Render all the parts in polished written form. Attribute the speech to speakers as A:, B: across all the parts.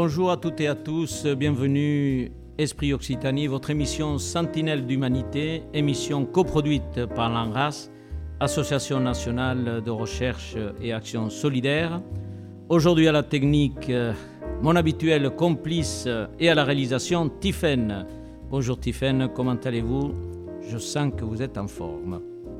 A: Bonjour à toutes et à tous, bienvenue Esprit Occitanie, votre émission Sentinelle d'Humanité, émission coproduite par l'ANRAS, Association nationale de recherche et action solidaire. Aujourd'hui à la technique, mon habituel complice et à la réalisation, Tiffaine. Bonjour Tiffaine, comment allez-vous? Je sens que vous êtes en forme.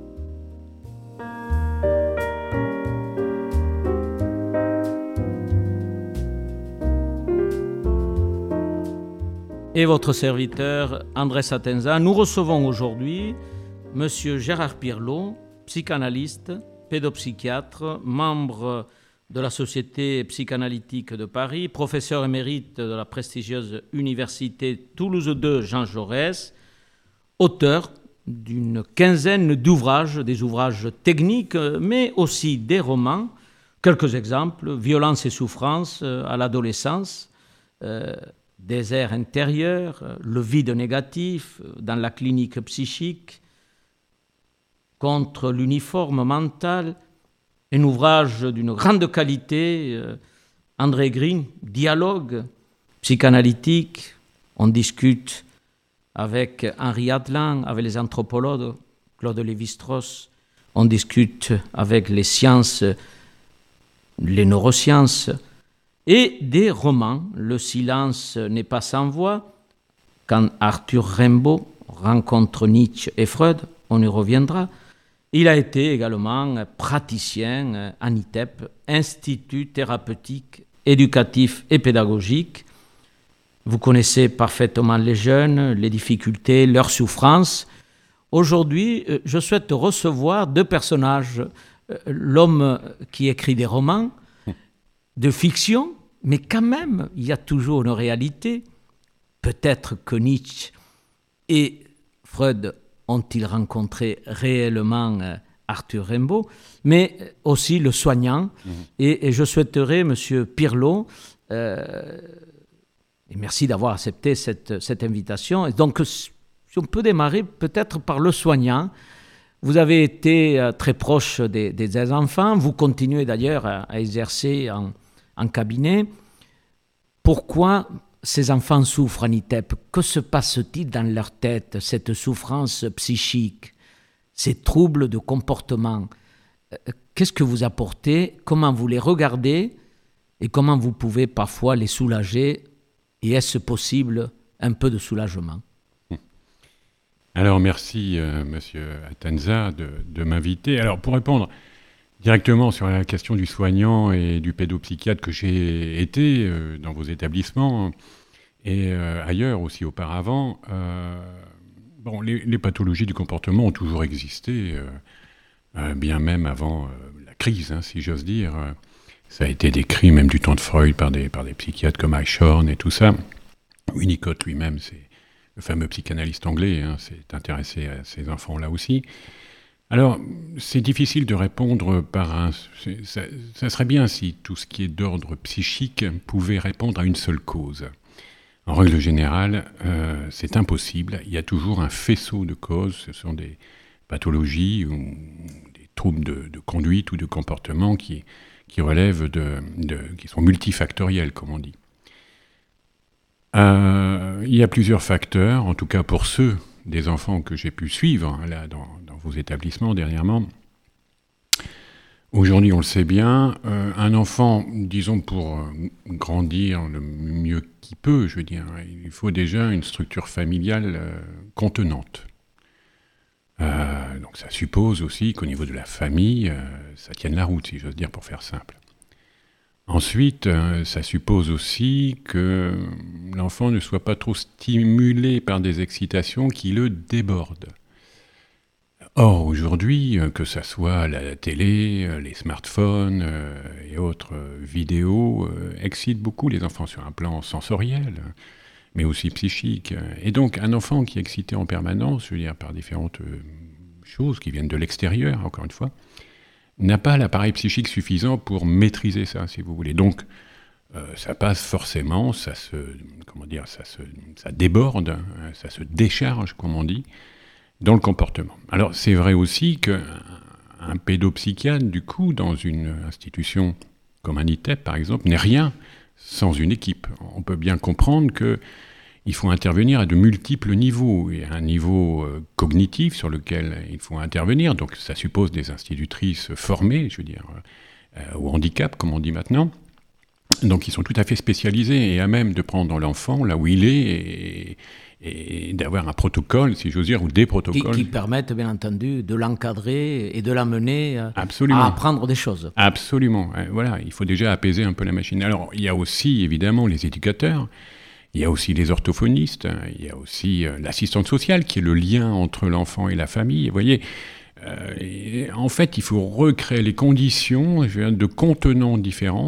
A: Et votre serviteur, André Satenza. Nous recevons aujourd'hui Monsieur Gérard Pirlot, psychanalyste, pédopsychiatre, membre de la Société psychanalytique de Paris, professeur émérite de la prestigieuse Université Toulouse II Jean Jaurès, auteur d'une quinzaine d'ouvrages, des ouvrages techniques, mais aussi des romans. Quelques exemples: Violence et souffrance à l'adolescence, Désert intérieur, Le vide négatif dans la clinique psychique, Contre l'uniforme mental, un ouvrage d'une grande qualité, André Green, Dialogue psychanalytique. On discute avec Henri Atlan, avec les anthropologues, Claude Lévi-Strauss. On discute avec les sciences, les neurosciences. Et des romans, Le silence n'est pas sans voix, quand Arthur Rimbaud rencontre Nietzsche et Freud, on y reviendra. Il a été également praticien en ITEP, Institut thérapeutique, éducatif et pédagogique. Vous connaissez parfaitement les jeunes, les difficultés, leurs souffrances. Aujourd'hui, je souhaite recevoir deux personnages. L'homme qui écrit des romans, de fiction, mais quand même, il y a toujours une réalité. Peut-être que Nietzsche et Freud ont-ils rencontré réellement Arthur Rimbaud, mais aussi le soignant. Et je souhaiterais, Monsieur Pirlot, et merci d'avoir accepté cette invitation. Et donc, si on peut démarrer peut-être par le soignant. Vous avez été très proche des enfants, vous continuez d'ailleurs à exercer en cabinet. Pourquoi ces enfants souffrent en ITEP? Que se passe-t-il dans leur tête, cette souffrance psychique, ces troubles de comportement? Qu'est-ce que vous apportez? Comment vous les regardez? Et comment vous pouvez parfois les soulager? Et est-ce possible un peu de soulagement?
B: Alors merci Monsieur Atenza de m'inviter. Alors pour répondre directement sur la question du soignant et du pédopsychiatre que j'ai été dans vos établissements et ailleurs aussi auparavant, les pathologies du comportement ont toujours existé, bien même avant la crise, si j'ose dire. Ça a été décrit même du temps de Freud par des psychiatres comme Eichhorn et tout ça. Winnicott lui-même, c'est le fameux psychanalyste anglais, s'est intéressé à ces enfants-là aussi. Alors, c'est difficile de répondre par ça serait bien si tout ce qui est d'ordre psychique pouvait répondre à une seule cause. En règle générale, c'est impossible. Il y a toujours un faisceau de causes. Ce sont des pathologies ou des troubles de conduite ou de comportement qui relèvent qui sont multifactoriels, comme on dit. Il y a plusieurs facteurs, en tout cas pour ceux des enfants que j'ai pu suivre là dans vos établissements dernièrement. Aujourd'hui, on le sait bien, un enfant, disons pour grandir le mieux qu'il peut, je veux dire, il faut déjà une structure familiale contenante. Donc ça suppose aussi qu'au niveau de la famille, ça tienne la route, si j'ose dire, pour faire simple. Ensuite, ça suppose aussi que l'enfant ne soit pas trop stimulé par des excitations qui le débordent. Or, aujourd'hui, que ça soit la télé, les smartphones et autres vidéos, excitent beaucoup les enfants sur un plan sensoriel, mais aussi psychique. Et donc, un enfant qui est excité en permanence, je veux dire, par différentes choses qui viennent de l'extérieur, encore une fois, n'a pas l'appareil psychique suffisant pour maîtriser ça, si vous voulez. Donc, ça passe forcément, ça déborde, ça se décharge, comme on dit, dans le comportement. Alors, c'est vrai aussi qu'un pédopsychiatre, du coup, dans une institution comme un ITEP, par exemple, n'est rien sans une équipe. On peut bien comprendre qu'il faut intervenir à de multiples niveaux. Il y a un niveau cognitif sur lequel il faut intervenir, donc ça suppose des institutrices formées, je veux dire, au handicap, comme on dit maintenant. Donc ils sont tout à fait spécialisés et à même de prendre l'enfant là où il est et d'avoir un protocole, si j'ose dire, ou des protocoles.
A: Qui permettent, bien entendu, de l'encadrer et de l'amener à
B: Absolument.
A: apprendre des choses.
B: Absolument. Voilà, il faut déjà apaiser un peu la machine. Alors, il y a aussi, évidemment, les éducateurs, il y a aussi les orthophonistes, il y a aussi l'assistante sociale, qui est le lien entre l'enfant et la famille. Vous voyez, en fait, il faut recréer les conditions de contenants différents,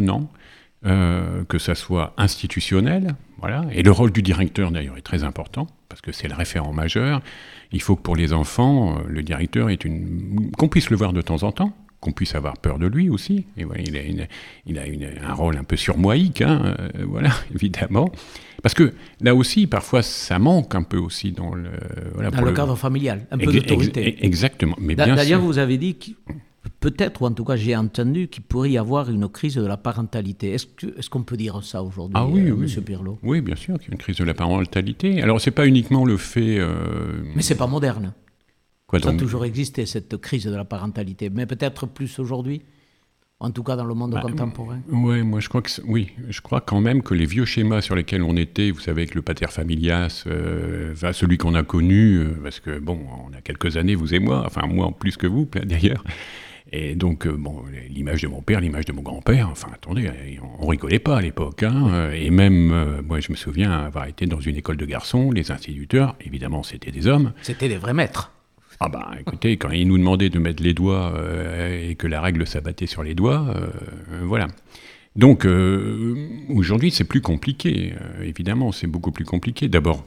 B: que ça soit institutionnel, voilà. Et le rôle du directeur, d'ailleurs, est très important, parce que c'est le référent majeur. Il faut que pour les enfants, le directeur qu'on puisse le voir de temps en temps, qu'on puisse avoir peur de lui aussi. Et voilà, il a un rôle un peu surmoïque, voilà, évidemment. Parce que là aussi, parfois, ça manque un peu aussi dans le... Voilà,
A: dans le cadre familial, un peu d'autorité.
B: Exactement, mais bien sûr.
A: D'ailleurs, vous avez dit peut-être, ou en tout cas j'ai entendu, qu'il pourrait y avoir une crise de la parentalité. Est-ce qu'on peut dire ça aujourd'hui, Monsieur Pirlo ?
B: Oui, bien sûr qu'il y a une crise de la parentalité. Alors, c'est pas uniquement le fait...
A: Mais c'est pas moderne.
B: Quoi,
A: ça a toujours existé, cette crise de la parentalité, mais peut-être plus aujourd'hui, en tout cas dans le monde contemporain.
B: Oui, moi je crois quand même que les vieux schémas sur lesquels on était, vous savez, avec le pater familias, celui qu'on a connu, parce que bon, on a quelques années, vous et moi, enfin moi en plus que vous d'ailleurs, et donc l'image de mon père, l'image de mon grand-père, enfin attendez, on rigolait pas à l'époque, et même, moi je me souviens avoir été dans une école de garçons, les instituteurs, évidemment c'était des hommes.
A: C'était des vrais maîtres.
B: Ah bah écoutez, quand ils nous demandaient de mettre les doigts et que la règle s'abattait sur les doigts, voilà. Donc aujourd'hui c'est plus compliqué, évidemment c'est beaucoup plus compliqué. D'abord,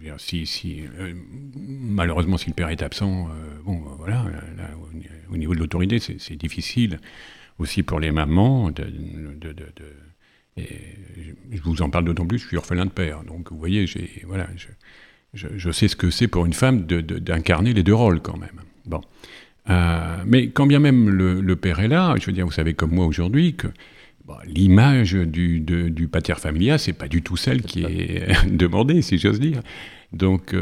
B: malheureusement si le père est absent, voilà, là, au niveau de l'autorité c'est difficile aussi pour les mamans et je vous en parle d'autant plus, je suis orphelin de père, donc vous voyez, je sais ce que c'est pour une femme d'incarner les deux rôles quand même. Bon. Mais quand bien même le père est là, je veux dire, vous savez comme moi aujourd'hui que l'image du pater familias, c'est pas du tout celle qui est demandée, si j'ose dire. Donc,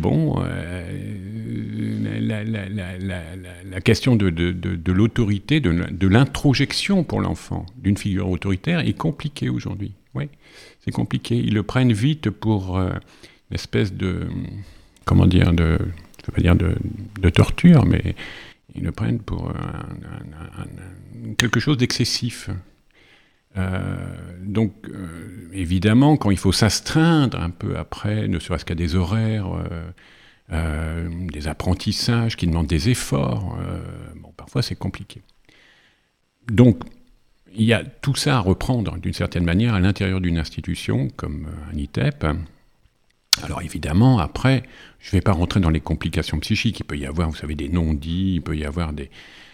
B: la question de l'autorité, de l'introjection pour l'enfant d'une figure autoritaire est compliquée aujourd'hui. Oui, c'est compliqué. Ils le prennent vite pour... une espèce de, comment dire, je ne veux pas dire de torture, mais ils le prennent pour quelque chose d'excessif. Donc, évidemment, quand il faut s'astreindre un peu après, ne serait-ce qu'à des horaires, des apprentissages qui demandent des efforts, parfois c'est compliqué. Donc, il y a tout ça à reprendre d'une certaine manière à l'intérieur d'une institution comme un ITEP. Alors évidemment, après, je ne vais pas rentrer dans les complications psychiques. Il peut y avoir, vous savez, des non-dits, il peut y avoir des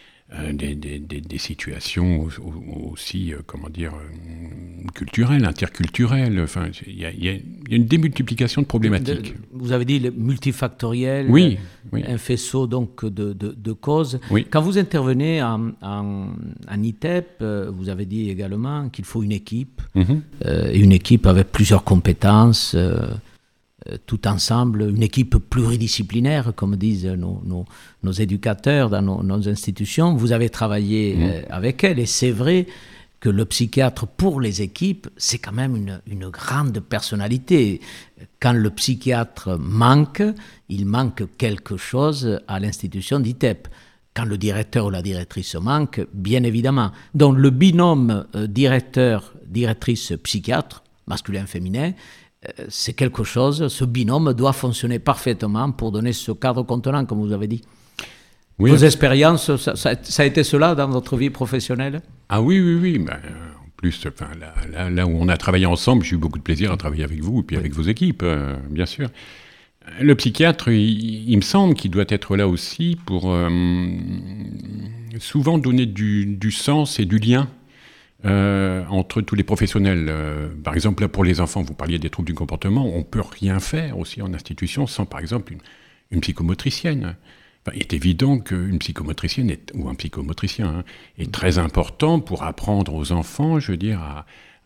B: situations aussi, culturelles, interculturelles. Enfin, il y a une démultiplication de problématiques.
A: Vous avez dit le multifactoriel,
B: oui.
A: Un faisceau donc de causes.
B: Oui.
A: Quand vous intervenez en ITEP, vous avez dit également qu'il faut une équipe, et une équipe avec plusieurs compétences, tout ensemble, une équipe pluridisciplinaire, comme disent nos éducateurs dans nos institutions. Vous avez travaillé avec elle, et c'est vrai que le psychiatre, pour les équipes, c'est quand même une grande personnalité. Quand le psychiatre manque, il manque quelque chose à l'institution d'ITEP. Quand le directeur ou la directrice manque, bien évidemment. Donc le binôme directeur-directrice-psychiatre, masculin-féminin, c'est quelque chose, ce binôme doit fonctionner parfaitement pour donner ce cadre contenant, comme vous avez dit. Oui. Vos expériences, ça a été cela dans votre vie professionnelle ?
B: Ah oui. En plus, là où on a travaillé ensemble, j'ai eu beaucoup de plaisir à travailler avec vous et puis avec vos équipes, bien sûr. Le psychiatre, il me semble qu'il doit être là aussi pour souvent donner du sens et du lien entre tous les professionnels. Par exemple, là, pour les enfants, vous parliez des troubles du comportement, on ne peut rien faire aussi en institution sans, par exemple, une psychomotricienne. Enfin, il est évident qu'une psychomotricienne ou un psychomotricien est très important pour apprendre aux enfants, je veux dire,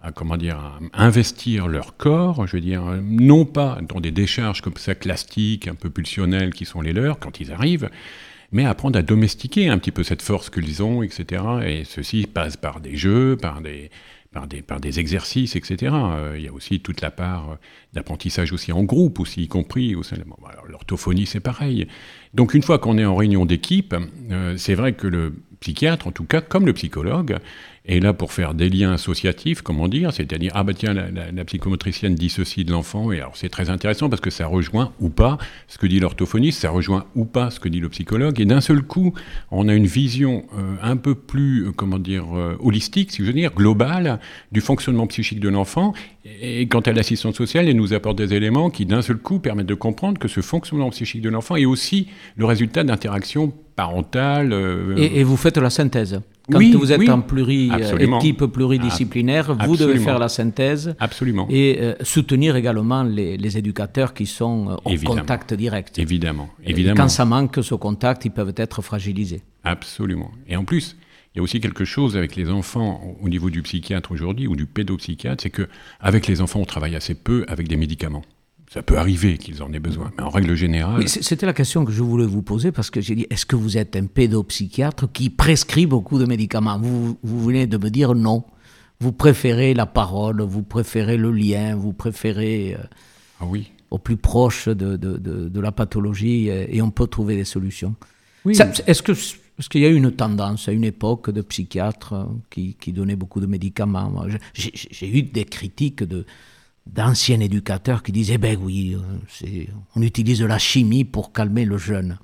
B: investir leur corps, je veux dire, non pas dans des décharges comme ça classiques, un peu pulsionnelles qui sont les leurs quand ils arrivent, mais apprendre à domestiquer un petit peu cette force qu'ils ont, etc. Et ceci passe par des jeux, par des exercices, etc. Il y a aussi toute la part d'apprentissage aussi en groupe, aussi y compris. Alors, l'orthophonie, c'est pareil. Donc une fois qu'on est en réunion d'équipe, c'est vrai que le psychiatre, en tout cas, comme le psychologue, est là pour faire des liens associatifs, comment dire, c'est-à-dire, ah bah tiens, la psychomotricienne dit ceci de l'enfant, et alors c'est très intéressant parce que ça rejoint ou pas ce que dit l'orthophoniste, ça rejoint ou pas ce que dit le psychologue, et d'un seul coup, on a une vision un peu plus, holistique, si je veux dire, globale, du fonctionnement psychique de l'enfant, et quant à l'assistance sociale, elle nous apporte des éléments qui, d'un seul coup, permettent de comprendre que ce fonctionnement psychique de l'enfant est aussi le résultat d'interactions parentales.
A: Et vous faites la synthèse. Quand vous êtes en équipe pluridisciplinaire, vous devez faire la synthèse.
B: Absolument.
A: Et soutenir également les éducateurs qui sont en contact direct.
B: Évidemment.
A: Et quand ça manque ce contact, ils peuvent être fragilisés.
B: Absolument. Et en plus, il y a aussi quelque chose avec les enfants au niveau du psychiatre aujourd'hui ou du pédopsychiatre, c'est qu'avec les enfants, on travaille assez peu avec des médicaments. Ça peut arriver qu'ils en aient besoin, mais en règle générale...
A: Oui, c'était la question que je voulais vous poser, parce que j'ai dit, est-ce que vous êtes un pédopsychiatre qui prescrit beaucoup de médicaments ? Vous venez de me dire non. Vous préférez la parole, vous préférez le lien, vous préférez au plus proche de la pathologie, et on peut trouver des solutions. Oui. Est-ce qu'il y a eu une tendance à une époque de psychiatres qui donnaient beaucoup de médicaments ? J'ai eu des critiques d'anciens éducateurs qui disaient, oui, on utilise la chimie pour calmer le jeune.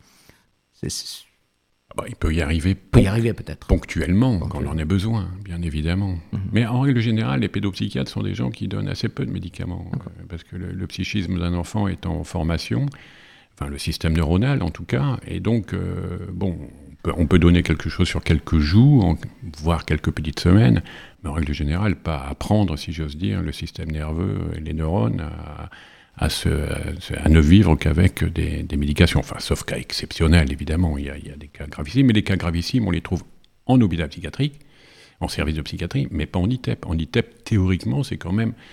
B: Il peut y arriver
A: peut-être.
B: Ponctuellement, quand on en a besoin, bien évidemment. Mm-hmm. Mais en règle générale, les pédopsychiatres sont des gens qui donnent assez peu de médicaments, parce que le psychisme d'un enfant est en formation, le système neuronal en tout cas, et donc, on peut donner quelque chose sur quelques jours, voire quelques petites semaines, mais en règle générale, pas apprendre, si j'ose dire, le système nerveux et les neurones à ne vivre qu'avec des médications. Sauf cas exceptionnels, évidemment. Il y a des cas gravissimes, mais les cas gravissimes, on les trouve en hôpital psychiatrique, en service de psychiatrie, mais pas en ITEP. En ITEP, théoriquement, c'est quand même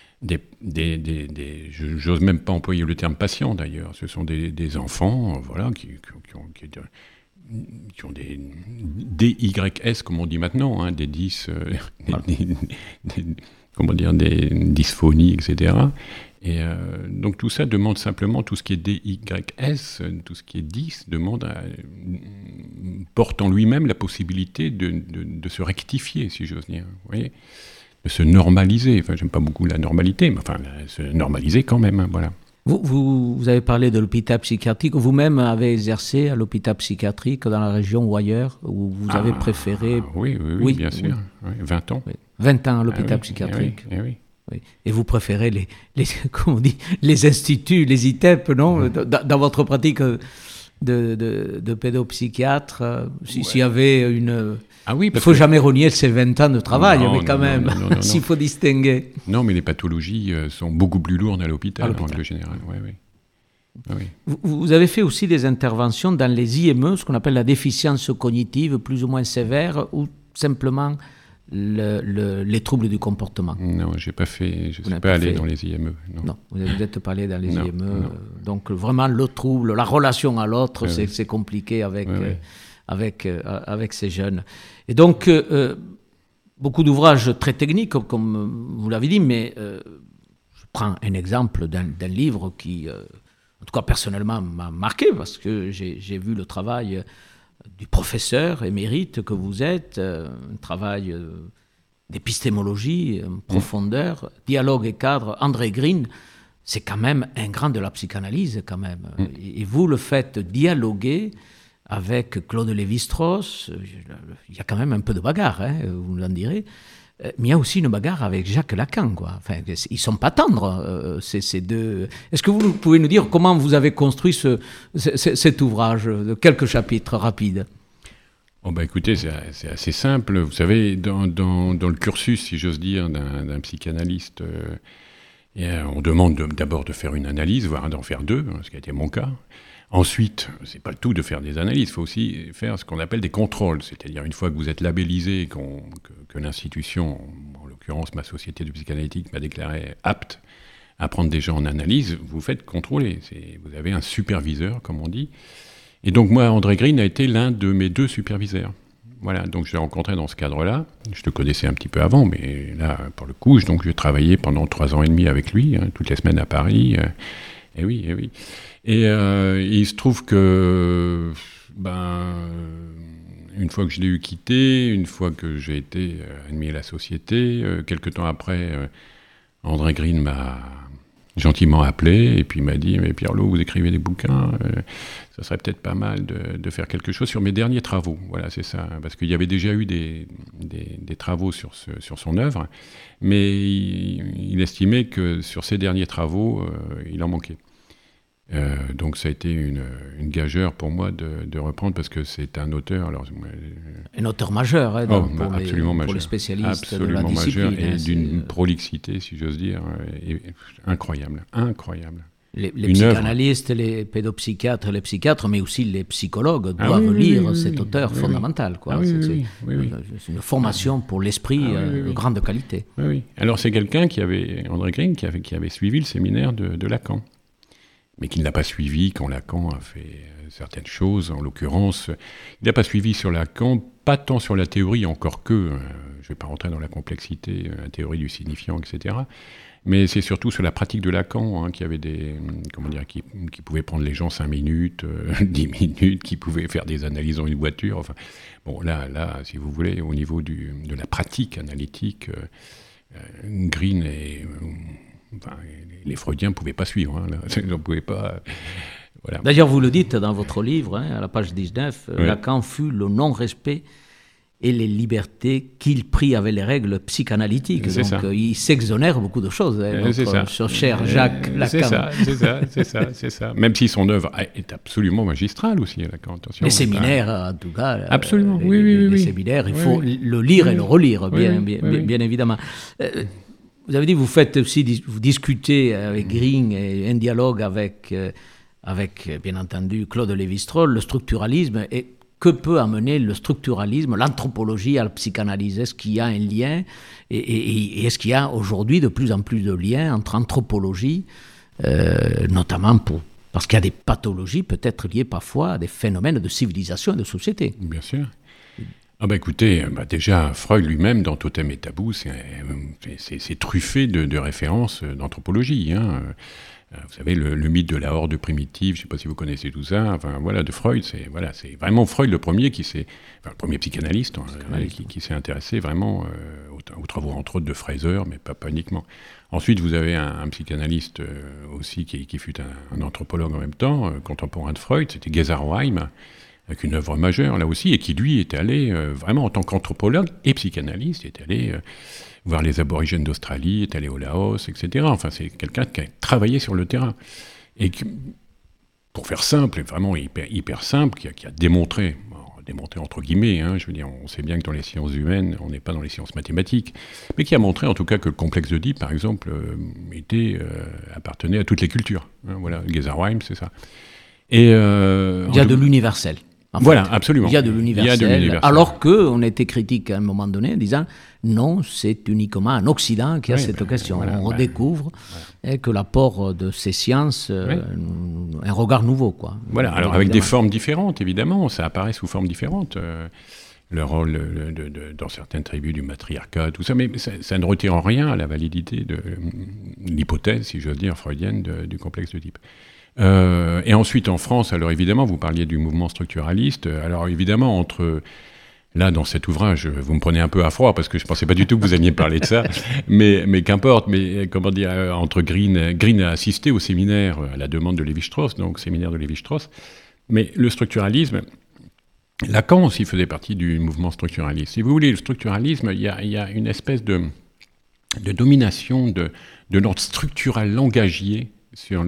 B: j'ose même pas employer le terme patient, d'ailleurs. Ce sont des enfants, qui ont des DYS, comme on dit maintenant, des 10, des dysphonies, etc. Et donc tout ça demande simplement, tout ce qui est DYS, tout ce qui est 10, porte en lui-même la possibilité de se rectifier, si j'ose dire. Vous voyez, de se normaliser. J'aime pas beaucoup la normalité, mais se normaliser quand même, voilà.
A: Vous avez parlé de l'hôpital psychiatrique. Vous-même avez exercé à l'hôpital psychiatrique dans la région ou ailleurs, où vous avez préféré...
B: Oui, bien sûr. Oui, 20 ans.
A: Oui. 20 ans à l'hôpital psychiatrique.
B: Oui.
A: Et vous préférez les instituts, les ITEP, non ? Dans votre pratique de pédopsychiatre, s'il y avait une... il ne faut jamais renier ces 20 ans de travail, mais quand même, s'il faut distinguer.
B: Non, mais les pathologies sont beaucoup plus lourdes à l'hôpital, en règle générale. Oui.
A: Vous avez fait aussi des interventions dans les IME, ce qu'on appelle la déficience cognitive, plus ou moins sévère, ou simplement les troubles du comportement.
B: Non, je ne suis pas allé dans les IME.
A: Non, vous n'êtes pas allé dans les IME. Non. Donc vraiment, le trouble, la relation à l'autre, c'est compliqué avec ces jeunes. Et donc, beaucoup d'ouvrages très techniques, comme vous l'avez dit, mais je prends un exemple d'un livre qui, en tout cas personnellement, m'a marqué, parce que j'ai vu le travail du professeur émérite que vous êtes, un travail d'épistémologie, profondeur, dialogue et cadre. André Green, c'est quand même un grand de la psychanalyse, quand même. Et vous le faites dialoguer avec Claude Lévi-Strauss. Il y a quand même un peu de bagarre, vous l'en direz. Mais il y a aussi une bagarre avec Jacques Lacan, quoi. Ils ne sont pas tendres, ces deux. Est-ce que vous pouvez nous dire comment vous avez construit cet ouvrage, de quelques chapitres rapides ?
B: Écoutez, c'est assez simple. Vous savez, dans le cursus, si j'ose dire, d'un psychanalyste, on demande d'abord de faire une analyse, voire d'en faire deux, ce qui a été mon cas. Ensuite, c'est pas le tout de faire des analyses, il faut aussi faire ce qu'on appelle des contrôles, c'est-à-dire une fois que vous êtes labellisé, que l'institution, en l'occurrence l'occurrence ma société de psychanalytique m'a déclaré apte à prendre des gens en analyse, vous faites contrôler. Vous avez un superviseur, comme on dit. Et donc moi, André Green a été l'un de mes 2 superviseurs. Voilà, donc je l'ai rencontré dans ce cadre-là. Je te connaissais un petit peu avant, mais là, pour le coup, donc j'ai travaillé pendant 3 ans et demi avec lui, toutes les semaines à Paris. Et oui. Et il se trouve que, une fois que je l'ai eu quitté, une fois que j'ai été admis à la société, quelques temps après, André Green m'a gentiment appelé et puis il m'a dit « Mais Pierre-Loup, vous écrivez des bouquins, ça serait peut-être pas mal de faire quelque chose sur mes derniers travaux. » Voilà, c'est ça. Parce qu'il y avait déjà eu des travaux sur son œuvre, mais il estimait que sur ses derniers travaux, il en manquait. Donc ça a été une gageure pour moi de reprendre parce que c'est un auteur...
A: un auteur majeur pour les spécialistes
B: absolument
A: de la discipline.
B: Majeur et d'une prolixité, si j'ose dire, incroyable.
A: Les psychanalystes, les pédopsychiatres, les psychiatres, mais aussi les psychologues doivent lire cet auteur fondamental. C'est une formation pour l'esprit de grande qualité.
B: Oui. Alors c'est quelqu'un André Green, qui avait suivi le séminaire de Lacan, mais qui ne l'a pas suivi quand Lacan a fait certaines choses. En l'occurrence, il n'a pas suivi sur Lacan, pas tant sur la théorie, encore que, je ne vais pas rentrer dans la complexité, la théorie du signifiant, etc., mais c'est surtout sur la pratique de Lacan, qui avait qui pouvait prendre les gens 5 minutes, 10 minutes, qui pouvait faire des analyses dans une voiture. Enfin, bon, là, si vous voulez, au niveau de la pratique analytique, Green et... les Freudiens ne pouvaient pas suivre, ils ne pouvaient pas... Voilà.
A: D'ailleurs, vous le dites dans votre livre, à la page 19, Lacan fut le non-respect et les libertés qu'il prit avec les règles psychanalytiques. Il s'exonère beaucoup de choses, notre cher Jacques Lacan.
B: C'est ça. Même si son œuvre est absolument magistrale aussi, Lacan. Attention.
A: Les séminaires, en tout cas.
B: Absolument,
A: les séminaires, il faut le lire et le relire, bien évidemment. Vous avez dit, vous discutez avec Green et un dialogue avec, bien entendu, Claude Lévi-Strauss, le structuralisme. Et que peut amener le structuralisme, l'anthropologie à la psychanalyse? Est-ce qu'il y a un lien et est-ce qu'il y a aujourd'hui de plus en plus de liens entre anthropologie, notamment parce qu'il y a des pathologies peut-être liées parfois à des phénomènes de civilisation et de société?
B: Bien sûr. Écoutez, déjà, Freud lui-même, dans Totem et Tabou, c'est truffé de références d'anthropologie. Vous savez, le mythe de la horde primitive, je ne sais pas si vous connaissez tout ça, de Freud, c'est vraiment Freud le premier le premier psychanalyste, qui s'est intéressé vraiment aux travaux, entre autres, de Fraser, mais pas uniquement. Ensuite, vous avez un psychanalyste aussi qui fut un anthropologue en même temps, contemporain de Freud, c'était Gesarheim, avec une œuvre majeure là aussi, et qui lui est allé vraiment en tant qu'anthropologue et psychanalyste, est allé voir les aborigènes d'Australie, est allé au Laos, etc. Enfin, c'est quelqu'un qui a travaillé sur le terrain. Et qui, pour faire simple, vraiment hyper simple, qui a démontré entre guillemets, je veux dire, on sait bien que dans les sciences humaines, on n'est pas dans les sciences mathématiques, mais qui a montré en tout cas que le complexe d'Oedipe, par exemple, appartenait à toutes les cultures. Voilà, Gesarheim, c'est ça. Et,
A: il y a de l'universel.
B: Absolument.
A: Il y a de l'universel. Alors qu'on était critique à un moment donné en disant non, c'est uniquement en Occident qu'il y a cette question. On redécouvre que l'apport de ces sciences, un regard nouveau.
B: Voilà, alors avec des formes différentes, évidemment, ça apparaît sous formes différentes. Le rôle dans certaines tribus du matriarcat, tout ça, mais ça ne retire en rien à la validité de l'hypothèse, si j'ose dire, freudienne du complexe d'Oedipe. Et ensuite, en France, alors évidemment, vous parliez du mouvement structuraliste. Alors évidemment, là, dans cet ouvrage, vous me prenez un peu à froid, parce que je ne pensais pas du tout que vous alliez parler de ça, mais qu'importe, mais comment dire, entre Green a assisté au séminaire, à la demande de Lévi-Strauss, donc séminaire de Lévi-Strauss, mais le structuralisme, Lacan aussi faisait partie du mouvement structuraliste. Si vous voulez, le structuralisme, il y a une espèce de domination de l'ordre structural langagier sur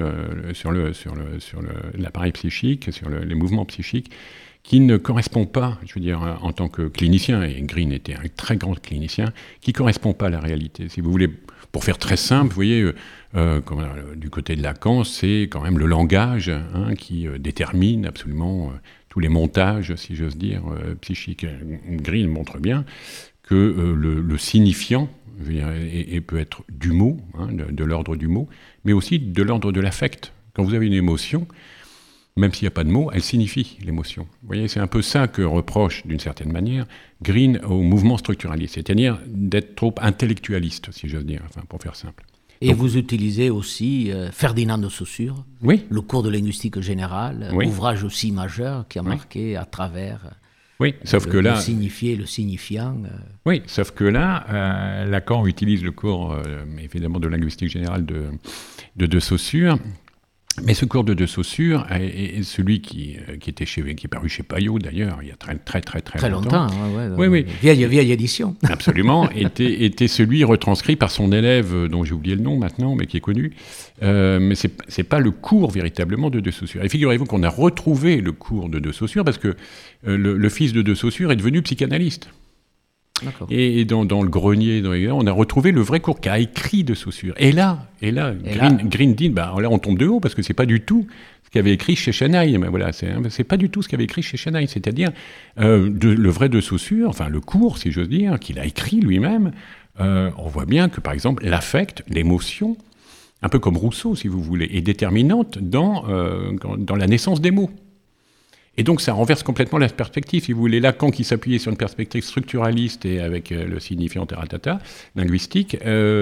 B: l'appareil psychique, sur les mouvements psychiques, qui ne correspond pas, je veux dire, en tant que clinicien, et Green était un très grand clinicien, qui ne correspond pas à la réalité. Si vous voulez, pour faire très simple, vous voyez, Du côté de Lacan, c'est quand même le langage qui détermine absolument tous les montages, si j'ose dire, psychiques. Green montre bien que le signifiant peut être du mot, de l'ordre du mot, mais aussi de l'ordre de l'affect. Quand vous avez une émotion, même s'il n'y a pas de mots, elle signifie l'émotion. Vous voyez, c'est un peu ça que reproche, d'une certaine manière, Green au mouvement structuraliste, c'est-à-dire d'être trop intellectualiste, si j'ose dire, pour faire simple.
A: Et donc, vous utilisez aussi Ferdinand de Saussure,
B: oui.
A: Le cours de linguistique générale, oui. Ouvrage aussi majeur qui a marqué à travers
B: sauf que là,
A: le signifié, le signifiant.
B: Oui, sauf que là, Lacan utilise le cours, évidemment, de linguistique générale de Saussure. Mais ce cours de Saussure est celui qui est paru chez Payot d'ailleurs, il y a très longtemps.
A: Oui. Vieille édition.
B: Absolument, était celui retranscrit par son élève, dont j'ai oublié le nom maintenant, mais qui est connu. Mais c'est pas le cours véritablement de Saussure. Et figurez-vous qu'on a retrouvé le cours de Saussure parce que le fils de Saussure est devenu psychanalyste.
A: D'accord.
B: Et dans le grenier, on a retrouvé le vrai cours qu'a écrit de Saussure. Et là, Green dit, là on tombe de haut parce que c'est pas du tout ce qu'avait écrit Scheschenheim. Voilà, c'est pas du tout ce qu'avait écrit Scheschenheim. C'est-à-dire le vrai de Saussure, enfin le cours, si j'ose dire, qu'il a écrit lui-même. On voit bien que par exemple l'affect, l'émotion, un peu comme Rousseau, si vous voulez, est déterminante dans la naissance des mots. Et donc ça renverse complètement la perspective. Si vous voulez, Lacan qui s'appuyait sur une perspective structuraliste et avec le signifiant taratata, linguistique,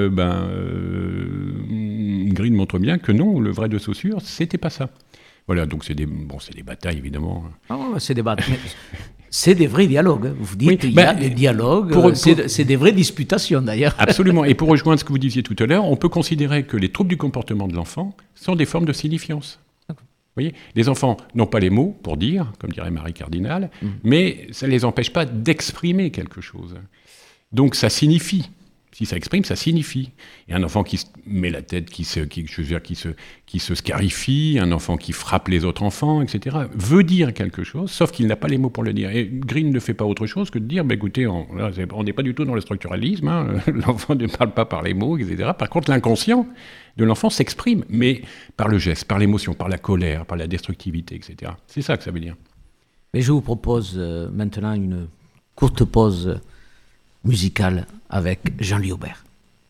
B: Green montre bien que non, le vrai de Saussure, c'était pas ça. Voilà, donc c'est des batailles évidemment.
A: C'est des batailles. C'est des vrais dialogues. Vous dites qu'il y a des dialogues, c'est des vraies disputations d'ailleurs.
B: Absolument. Et pour rejoindre ce que vous disiez tout à l'heure, on peut considérer que les troubles du comportement de l'enfant sont des formes de signifiance. Vous voyez, les enfants n'ont pas les mots pour dire, comme dirait Marie Cardinal, mais ça ne les empêche pas d'exprimer quelque chose. Donc ça signifie. Si ça exprime, ça signifie. Et un enfant qui se met la tête, qui se scarifie, un enfant qui frappe les autres enfants, etc., veut dire quelque chose, sauf qu'il n'a pas les mots pour le dire. Et Green ne fait pas autre chose que de dire, écoutez, on n'est pas du tout dans le structuralisme, l'enfant ne parle pas par les mots, etc. Par contre, l'inconscient de l'enfant s'exprime, mais par le geste, par l'émotion, par la colère, par la destructivité, etc. C'est ça que ça veut dire.
A: Mais je vous propose maintenant une courte pause musicale avec Jean-Louis Aubert.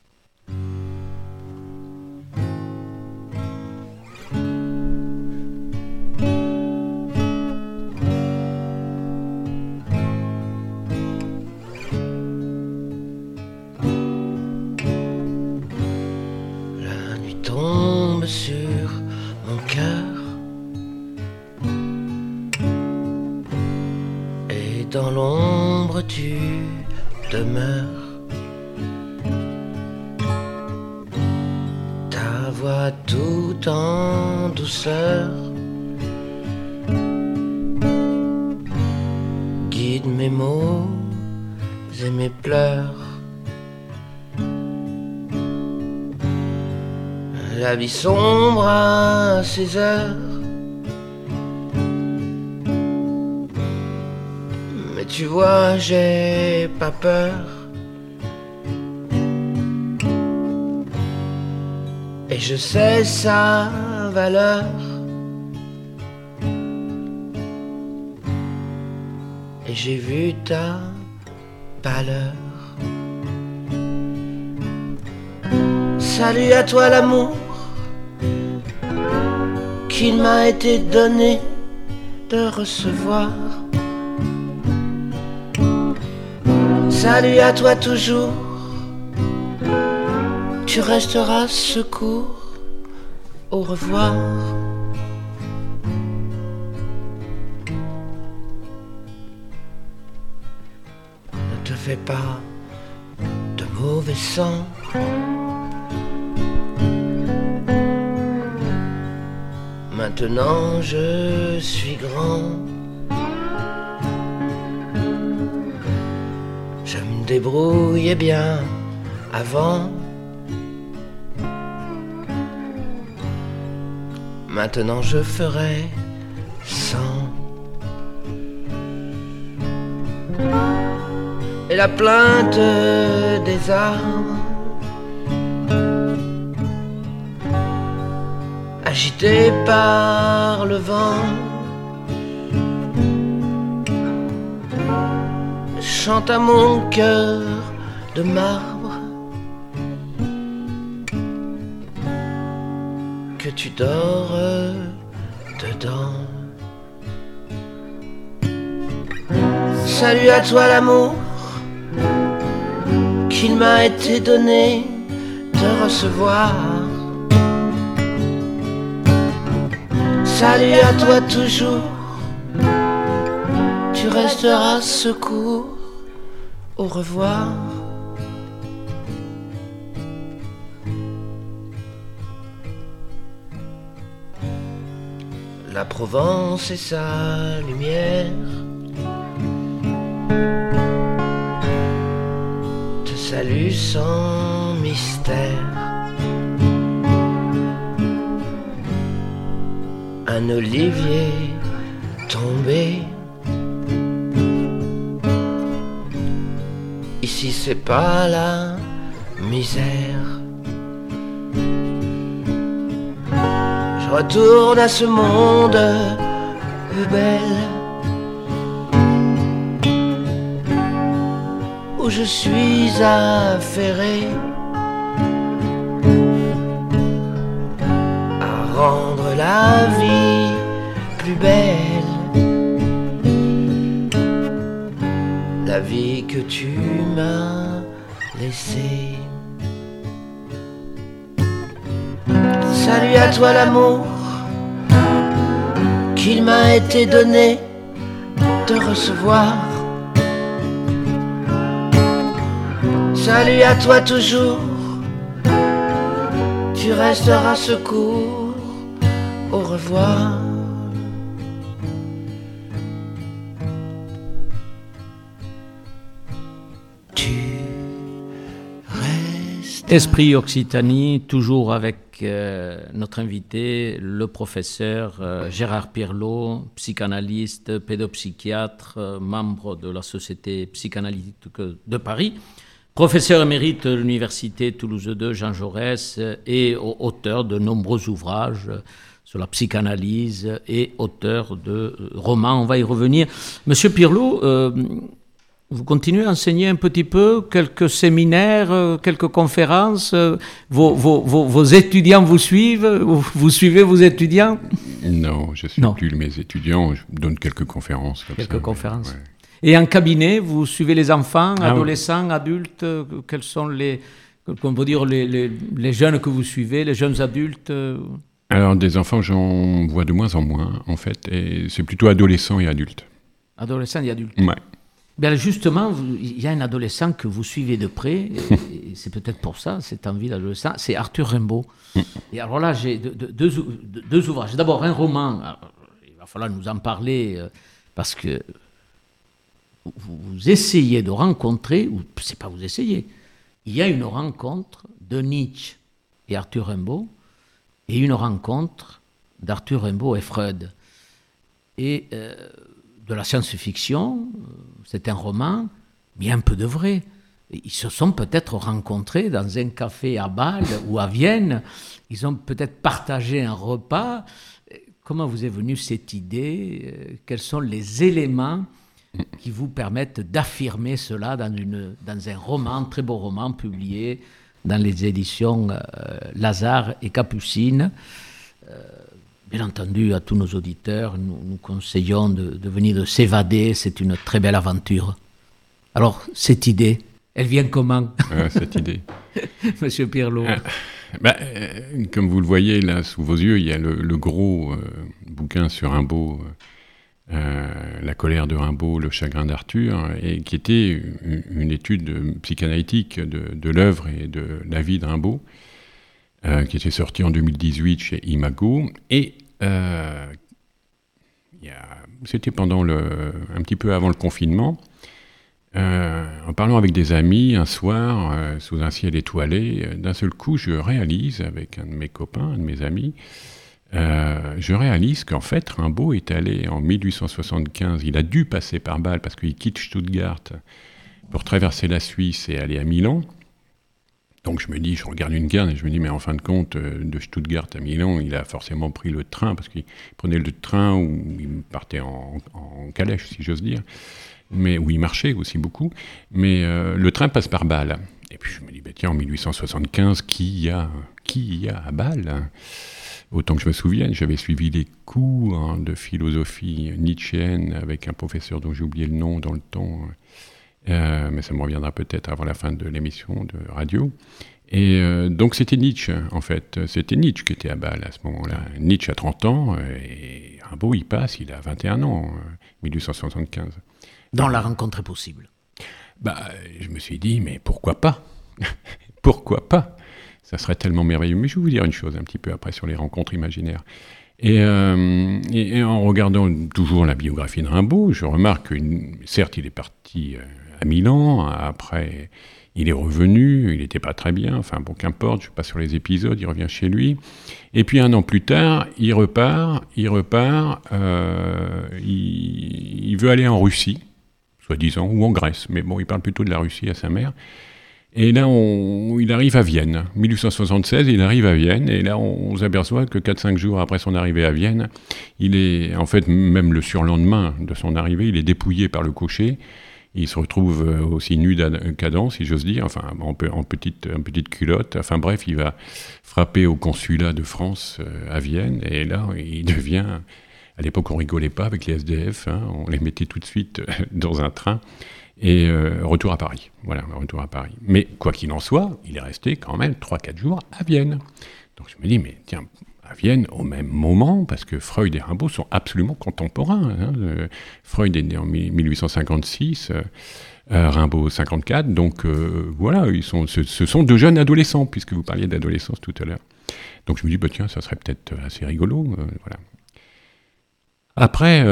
C: La nuit tombe sur mon cœur et dans l'ombre tu demeures. Ta voix tout en douceur guide mes mots et mes pleurs. La vie sombre à ses heures, mais tu vois, j'ai pas peur. Et je sais sa valeur. Et j'ai vu ta pâleur. Salut à toi l'amour qu'il m'a été donné de recevoir. Salut à toi toujours, tu resteras secours. Au revoir. Ne te fais pas de mauvais sang. Maintenant je suis grand. Je me débrouillais bien avant. Maintenant je ferai sans. Et la plainte des arbres agité par le vent, chante à mon cœur de marbre que tu dors dedans. Salut à toi l'amour qu'il m'a été donné de recevoir. Salut à toi toujours, tu resteras secours. Au revoir. La Provence et sa lumière te salue sans mystère. Un olivier tombé. Ici c'est pas la misère. Je retourne à ce monde belle où je suis affairé à rendre la vie plus belle, la vie que tu m'as laissée. Salut à toi l'amour qu'il m'a été donné de recevoir. Salut à toi toujours, tu resteras secours. Au revoir.
A: Esprit Occitanie, toujours avec notre invité, le professeur Gérard Pierlot, psychanalyste, pédopsychiatre, membre de la Société psychanalytique de Paris, professeur émérite de l'Université Toulouse II Jean Jaurès et auteur de nombreux ouvrages sur la psychanalyse et auteur de romans. On va y revenir. Monsieur Pierlot, vous continuez à enseigner un petit peu, quelques séminaires, quelques conférences. Vos étudiants vous suivent? Vous suivez vos étudiants?
B: Non, je ne suis plus mes étudiants. Je donne quelques conférences.
A: Quelques conférences. Ouais. Et en cabinet, vous suivez les enfants, adolescents, adultes? Quels sont les jeunes que vous suivez, les jeunes adultes?
B: Alors, des enfants, j'en vois de moins en moins, en fait. Et c'est plutôt adolescents et adultes.
A: Adolescents et adultes?
B: Ouais.
A: Bien justement, il y a un adolescent que vous suivez de près, et c'est peut-être pour ça, cette envie d'adolescent, c'est Arthur Rimbaud. Et alors là, j'ai deux ouvrages. D'abord, un roman, alors, il va falloir nous en parler, parce que vous essayez de rencontrer, ou c'est pas vous essayez, il y a une rencontre de Nietzsche et Arthur Rimbaud, et une rencontre d'Arthur Rimbaud et Freud. Et de la science-fiction, c'est un roman, mais il y a un peu de vrai. Ils se sont peut-être rencontrés dans un café à Bâle ou à Vienne, ils ont peut-être partagé un repas. Comment vous est venue cette idée? Quels sont les éléments qui vous permettent d'affirmer cela dans un roman, un très beau roman publié dans les éditions Lazare et Capucine? Bien entendu, à tous nos auditeurs, nous conseillons de venir de s'évader, c'est une très belle aventure. Alors, cette idée, elle vient comment?
B: Cette idée
A: Monsieur Pierlot.
B: Comme vous le voyez là sous vos yeux, il y a le gros bouquin sur Rimbaud, La colère de Rimbaud, le chagrin d'Arthur, et qui était une étude psychanalytique de l'œuvre et de la vie de Rimbaud, qui était sorti en 2018 chez Imago, et c'était un petit peu avant le confinement, en parlant avec des amis un soir, sous un ciel étoilé, d'un seul coup je réalise, avec un de mes copains, un de mes amis, je réalise qu'en fait Rimbaud est allé en 1875, il a dû passer par Bâle parce qu'il quitte Stuttgart pour traverser la Suisse et aller à Milan. Donc je me dis, je regarde une carte et je me dis, mais en fin de compte, de Stuttgart à Milan, il a forcément pris le train, parce qu'il prenait le train où il partait en calèche, si j'ose dire, mais où il marchait aussi beaucoup. Mais le train passe par Bâle. Et puis je me dis, tiens, en 1875, qui y a à Bâle ? Autant que je me souvienne, j'avais suivi les cours de philosophie nietzschéenne avec un professeur dont j'ai oublié le nom dans le temps, mais ça me reviendra peut-être avant la fin de l'émission de radio. Et donc c'était Nietzsche, en fait. C'était Nietzsche qui était à Bâle à ce moment-là. Nietzsche a 30 ans, et Rimbaud, il passe, il a 21 ans, 1875.
A: Dans la rencontre est possible.
B: Je me suis dit, mais pourquoi pas ? Pourquoi pas ? Ça serait tellement merveilleux. Mais je vais vous dire une chose un petit peu après sur les rencontres imaginaires. Et en regardant toujours la biographie de Rimbaud, je remarque que, certes, il est parti à Milan, après il est revenu, il n'était pas très bien, enfin bon, qu'importe, je ne vais pas sur les épisodes, il revient chez lui. Et puis 1 an plus tard, il repart, il veut aller en Russie, soi-disant, ou en Grèce, mais bon, il parle plutôt de la Russie à sa mère. Et là, il arrive à Vienne. 1876, il arrive à Vienne, et là, on s'aperçoit que 4-5 jours après son arrivée à Vienne, il est, en fait, même le surlendemain de son arrivée, il est dépouillé par le cocher. Il se retrouve aussi nu qu'Adam, si j'ose dire, enfin, en petite culotte. Enfin bref, il va frapper au consulat de France à Vienne, et là, il devient... À l'époque, on rigolait pas avec les SDF, on les mettait tout de suite dans un train. Et retour à Paris. Voilà, retour à Paris. Mais quoi qu'il en soit, il est resté quand même 3-4 jours à Vienne. Donc je me dis, mais tiens, à Vienne, au même moment, parce que Freud et Rimbaud sont absolument contemporains. Freud est né en 1856, Rimbaud 54, donc voilà, ce sont 2 jeunes adolescents, puisque vous parliez d'adolescence tout à l'heure. Donc je me dis, tiens, ça serait peut-être assez rigolo, voilà. Après,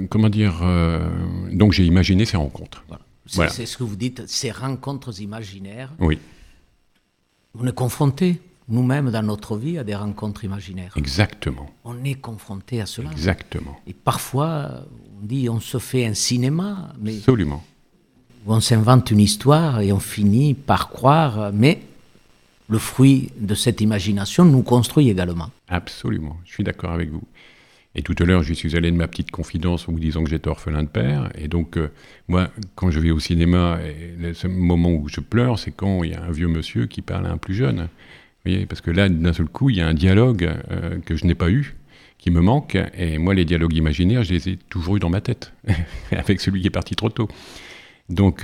B: donc j'ai imaginé ces rencontres.
A: Voilà. C'est ce que vous dites, ces rencontres imaginaires.
B: Oui.
A: On est confrontés, nous-mêmes, dans notre vie, à des rencontres imaginaires.
B: Exactement.
A: On est confrontés à cela.
B: Exactement.
A: Et parfois, on dit, on se fait un cinéma, mais
B: absolument.
A: Où on s'invente une histoire et on finit par croire, mais le fruit de cette imagination nous construit également.
B: Absolument, je suis d'accord avec vous. Et tout à l'heure, je suis allé de ma petite confidence en vous disant que j'étais orphelin de père. Et donc, moi, quand je vais au cinéma, le moment où je pleure, c'est quand il y a un vieux monsieur qui parle à un plus jeune. Vous voyez, parce que là, d'un seul coup, il y a un dialogue que je n'ai pas eu, qui me manque. Et moi, les dialogues imaginaires, je les ai toujours eus dans ma tête, avec celui qui est parti trop tôt. Donc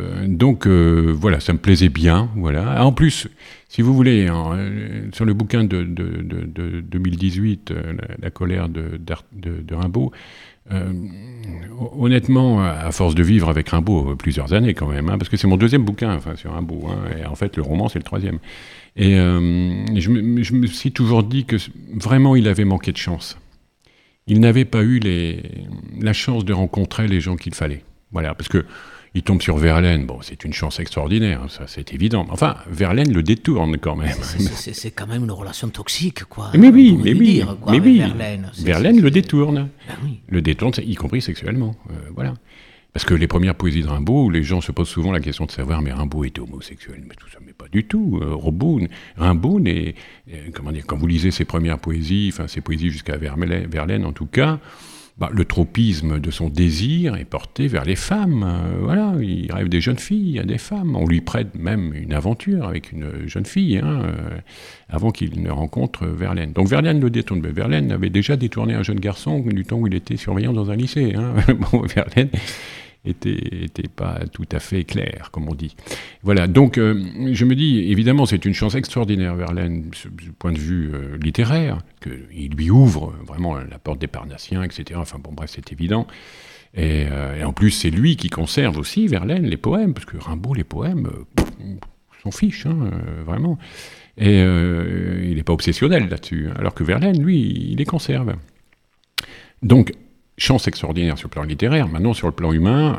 B: voilà, ça me plaisait bien. Voilà. En plus, si vous voulez, sur le bouquin de 2018, La colère de Rimbaud, honnêtement, à force de vivre avec Rimbaud plusieurs années quand même, parce que c'est mon 2e bouquin sur Rimbaud, et en fait le roman c'est le 3e. Et je me suis toujours dit que vraiment il avait manqué de chance. Il n'avait pas eu la chance de rencontrer les gens qu'il fallait. Voilà, parce que il tombe sur Verlaine, bon, c'est une chance extraordinaire, ça c'est évident. Enfin, Verlaine le détourne quand même.
A: C'est quand même une relation toxique, quoi.
B: Mais oui, Verlaine le détourne.
A: Ben oui.
B: Le détourne, y compris sexuellement, voilà. Parce que les premières poésies de Rimbaud, les gens se posent souvent la question de savoir, mais Rimbaud était homosexuel, mais tout ça, mais pas du tout. Rimbaud, quand vous lisez ses premières poésies, enfin ses poésies jusqu'à Verlaine en tout cas, le tropisme de son désir est porté vers les femmes. Voilà, il rêve des jeunes filles, à des femmes. On lui prête même une aventure avec une jeune fille, avant qu'il ne rencontre Verlaine. Donc Verlaine le détourne. Mais Verlaine avait déjà détourné un jeune garçon du temps où il était surveillant dans un lycée. Bon, Verlaine était pas tout à fait clair, comme on dit. Voilà, donc je me dis, évidemment, c'est une chance extraordinaire, Verlaine, du point de vue littéraire, qu'il lui ouvre vraiment la porte des Parnassiens, etc. Enfin bon, bref, c'est évident. Et en plus, c'est lui qui conserve aussi, Verlaine, les poèmes, parce que Rimbaud, les poèmes, s'en fiche, vraiment. Et il n'est pas obsessionnel là-dessus, alors que Verlaine, lui, il les conserve. Donc, chance extraordinaire sur le plan littéraire. Maintenant, sur le plan humain,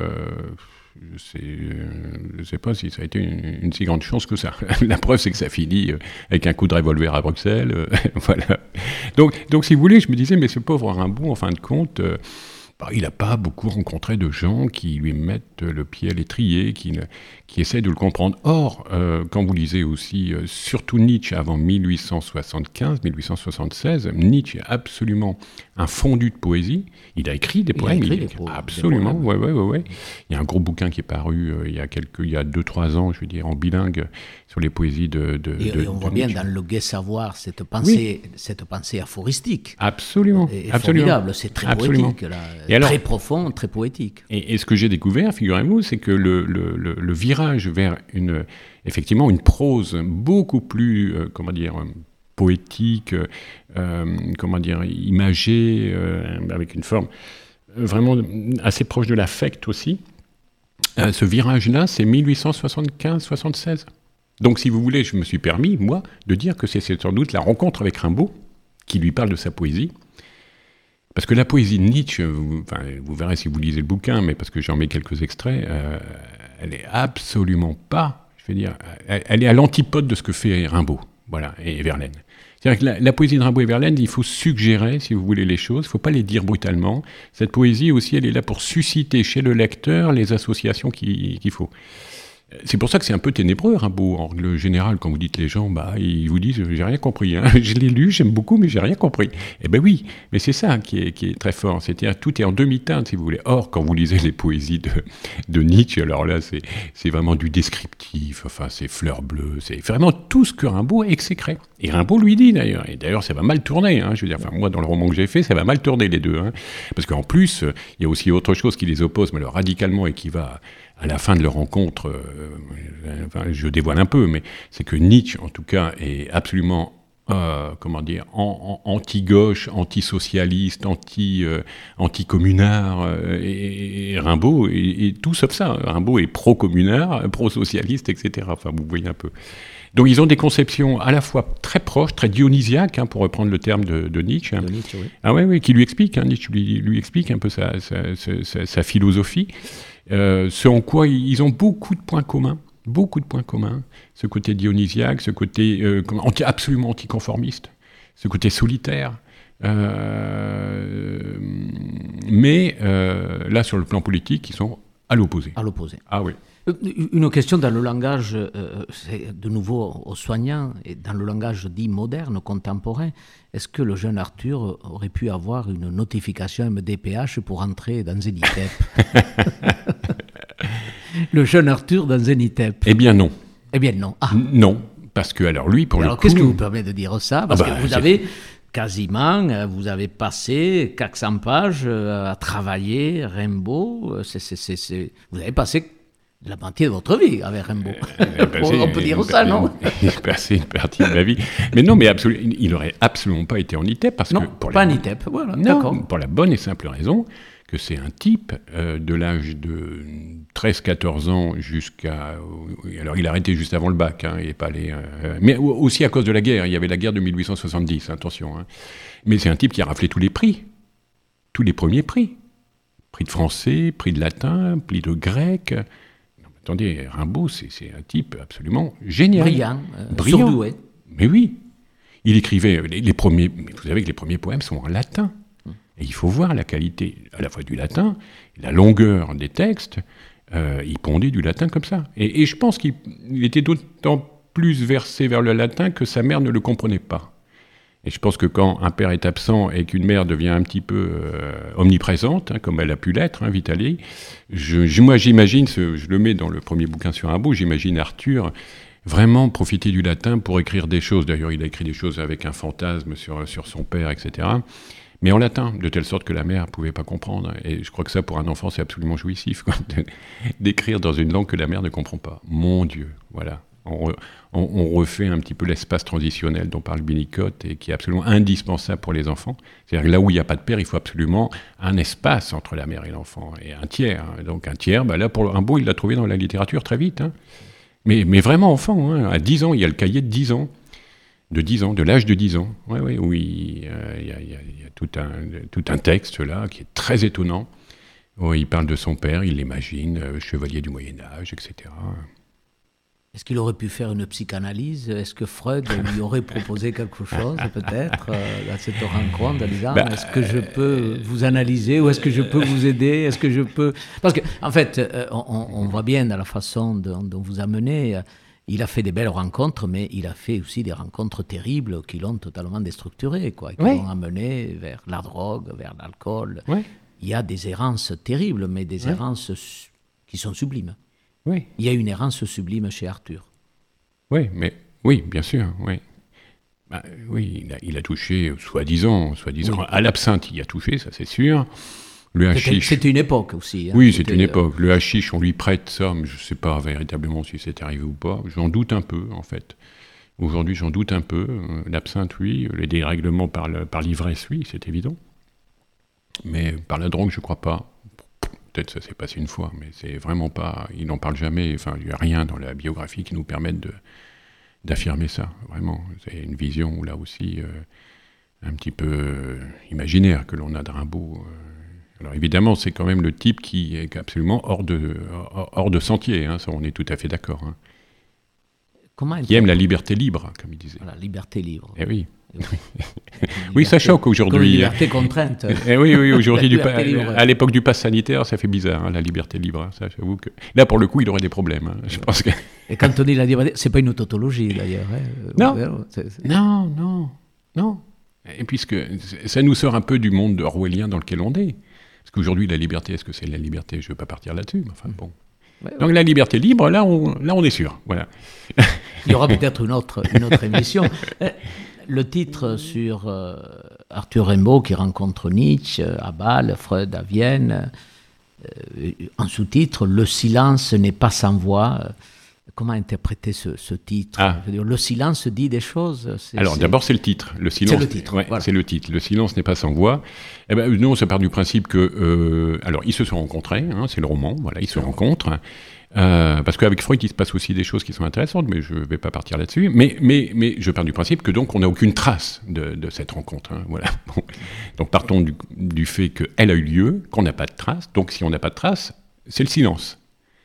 B: je ne sais pas si ça a été une si grande chance que ça. La preuve, c'est que ça finit avec un coup de revolver à Bruxelles. Voilà. Donc, si vous voulez, je me disais, mais ce pauvre Rimbaud, en fin de compte, il n'a pas beaucoup rencontré de gens qui lui mettent le pied à l'étrier, qui essaient de le comprendre. Or, quand vous lisez aussi, surtout Nietzsche avant 1875, 1876, Nietzsche est absolument un fondu de poésie. Il a écrit des poèmes. Absolument, ouais. Il y a un gros bouquin qui est paru il y a 2-3 ans, je veux dire, en bilingue, sur les poésies de
C: on voit bien dans le Gai Savoir cette pensée aphoristique.
B: Absolument.
C: Et formidable, c'est très poétique, là, très profond, très poétique.
B: Et ce que j'ai découvert, figurez-vous, c'est que le virage vers effectivement une prose beaucoup plus, poétique, imagée, avec une forme vraiment assez proche de l'affect aussi. Ce virage-là, c'est 1875-76. Donc, si vous voulez, je me suis permis, moi, de dire que c'est sans doute la rencontre avec Rimbaud qui lui parle de sa poésie. Parce que la poésie de Nietzsche, vous verrez si vous lisez le bouquin, mais parce que j'en mets quelques extraits, elle est absolument pas, je veux dire, elle est à l'antipode de ce que fait Rimbaud, voilà, et Verlaine. C'est-à-dire que la poésie de Rimbaud et Verlaine, il faut suggérer, si vous voulez, les choses, il ne faut pas les dire brutalement. Cette poésie aussi, elle est là pour susciter chez le lecteur les associations qu'il faut. C'est pour ça que c'est un peu ténébreux, Rimbaud. En règle générale, quand vous dites les gens, ils vous disent « j'ai rien compris ». Je l'ai lu, j'aime beaucoup, mais j'ai rien compris. Eh bien oui, mais c'est ça qui est très fort. C'est-à-dire tout est en demi-teinte, si vous voulez. Or, quand vous lisez les poésies de Nietzsche, alors là, c'est vraiment du descriptif, c'est fleurs bleues, c'est vraiment tout ce que Rimbaud exécrait. Et Rimbaud lui dit d'ailleurs, et d'ailleurs ça va mal tourner, je veux dire, moi dans le roman que j'ai fait, ça va mal tourner les deux. Parce qu'en plus, il y a aussi autre chose qui les oppose, mais alors radicalement, et qui va... à la fin de leur rencontre, je dévoile un peu, mais c'est que Nietzsche, en tout cas, est absolument, anti-gauche, anti-socialiste, anti-communard, et Rimbaud est tout sauf ça. Rimbaud est pro-communard, pro-socialiste, etc. Enfin, vous voyez un peu. Donc ils ont des conceptions à la fois très proches, très dionysiaques, pour reprendre le terme de Nietzsche.
C: De Nietzsche, oui.
B: Ah oui, qui lui explique, Nietzsche lui explique un peu sa philosophie. Ce en quoi ils ont beaucoup de points communs, ce côté dionysiaque, ce côté absolument anticonformiste, ce côté solitaire, mais là sur le plan politique, ils sont à l'opposé.
C: À l'opposé.
B: Ah oui.
C: Une question dans le langage, c'est de nouveau aux soignants, et dans le langage dit moderne, contemporain, est-ce que le jeune Arthur aurait pu avoir une notification MDPH pour entrer dans Zenitep? Le jeune Arthur dans Zenitep.
B: Eh bien non.
C: Eh bien non. Ah.
B: Non, parce que alors lui, pour
C: alors,
B: le coup...
C: qu'est-ce qui vous permet de dire ça? Parce que vous avez... Quasiment, vous avez passé 400 pages à travailler Rimbaud. Vous avez passé la moitié de votre vie avec Rimbaud. On peut dire ça, non?
B: Il a passé une partie de ma vie. Mais non, mais il n'aurait absolument pas été en ITEP. Parce
C: non,
B: que
C: pas en ITEP, voilà,
B: non,
C: d'accord.
B: Pour la bonne et simple raison que c'est un type de l'âge de 13-14 ans jusqu'à... Alors, il a arrêté juste avant le bac, il n'est pas allé... mais aussi à cause de la guerre. Il y avait la guerre de 1870, attention. Mais c'est un type qui a raflé tous les prix. Tous les premiers prix. Prix de français, prix de latin, prix de grec... Attendez, Rimbaud, c'est un type absolument génial.
C: Brillant. Surdoué.
B: Mais oui. Il écrivait les premiers... Vous savez que les premiers poèmes sont en latin. Et il faut voir la qualité à la fois du latin, la longueur des textes. Il pondait du latin comme ça. Et je pense qu'il était d'autant plus versé vers le latin que sa mère ne le comprenait pas. Et je pense que quand un père est absent et qu'une mère devient un petit peu omniprésente, comme elle a pu l'être, Vitaly, moi j'imagine, je le mets dans le premier bouquin sur Rimbaud, j'imagine Arthur vraiment profiter du latin pour écrire des choses. D'ailleurs, il a écrit des choses avec un fantasme sur son père, etc. Mais en latin, de telle sorte que la mère ne pouvait pas comprendre. Et je crois que ça, pour un enfant, c'est absolument jouissif, d'écrire dans une langue que la mère ne comprend pas. Mon Dieu, voilà. On refait un petit peu l'espace transitionnel dont parle Winnicott et qui est absolument indispensable pour les enfants. C'est-à-dire que là où il n'y a pas de père, il faut absolument un espace entre la mère et l'enfant, et un tiers. Donc un tiers, là pour Rimbaud, il l'a trouvé dans la littérature très vite. Mais vraiment enfant, à 10 ans, il y a le cahier de 10 ans. De l'âge de 10 ans. Où il y a tout un texte là qui est très étonnant. Où il parle de son père, il l'imagine, chevalier du Moyen-Âge, etc.
C: Est-ce qu'il aurait pu faire une psychanalyse? Est-ce que Freud lui aurait proposé quelque chose, peut-être, à cette rencontre, en disant est-ce que je peux vous analyser ou est-ce que je peux vous aider? Est-ce que je peux... Parce que, en fait, on voit bien dans la façon dont vous amenez, il a fait des belles rencontres, mais il a fait aussi des rencontres terribles qui l'ont totalement déstructuré, quoi, qui l'ont amené vers la drogue, vers l'alcool. Oui. Il y a des errances terribles, mais des errances qui sont sublimes. Oui. Il y a une errance sublime chez Arthur.
B: Oui, bien sûr, oui. Oui, il a touché, soi-disant, à l'absinthe, il a touché, ça c'est sûr. Le hashish.
C: C'était une époque aussi.
B: Oui, c'est une époque. Le hashish, on lui prête ça, mais je ne sais pas véritablement si c'est arrivé ou pas. J'en doute un peu, en fait. Aujourd'hui, j'en doute un peu. L'absinthe, oui. Les dérèglements par l'ivresse, oui, c'est évident. Mais par la drogue, je ne crois pas. Peut-être ça s'est passé une fois, mais c'est vraiment pas... Il n'en parle jamais, enfin, il n'y a rien dans la biographie qui nous permette d'affirmer ça, vraiment. C'est une vision, là aussi, un petit peu imaginaire que l'on a de Rimbaud. Alors évidemment, c'est quand même le type qui est absolument hors de sentier, hein, ça on est tout à fait d'accord. Hein. Qui aime la liberté libre, comme il disait.
C: La liberté libre.
B: Eh oui. Oui, ça choque aujourd'hui.
C: Comme liberté contrainte.
B: Oui, aujourd'hui, à l'époque du pass sanitaire, ça fait bizarre, hein, la liberté libre. Hein, ça, j'avoue que... Là, pour le coup, il aurait des problèmes. Hein, je pense que...
C: Et quand on dit la liberté, c'est pas une tautologie, d'ailleurs.
B: Non. Et puisque ça nous sort un peu du monde orwellien dans lequel on est. Parce qu'aujourd'hui, la liberté, est-ce que c'est la liberté? Je ne veux pas partir là-dessus, mais enfin bon. Donc la liberté libre, là, on est sûr. Voilà.
C: Il y aura peut-être une autre émission. Le titre sur Arthur Rimbaud qui rencontre Nietzsche à Bâle, Freud à Vienne, en sous-titre « Le silence n'est pas sans voix ». Comment interpréter ce titre? Je veux dire, le silence dit des choses.
B: Alors d'abord c'est le titre. Le silence.
C: C'est le titre.
B: Voilà. C'est le titre. Le silence n'est pas sans voix. Eh ben nous on se part du principe que alors ils se sont rencontrés. Hein, c'est le roman. Voilà, ils se rencontrent. Parce qu'avec Freud il se passe aussi des choses qui sont intéressantes, mais je ne vais pas partir là-dessus. Mais je pars du principe que donc on n'a aucune trace de cette rencontre. Hein, voilà. Bon. Donc partons du fait qu'elle a eu lieu, qu'on n'a pas de trace. Donc si on n'a pas de trace, c'est le silence.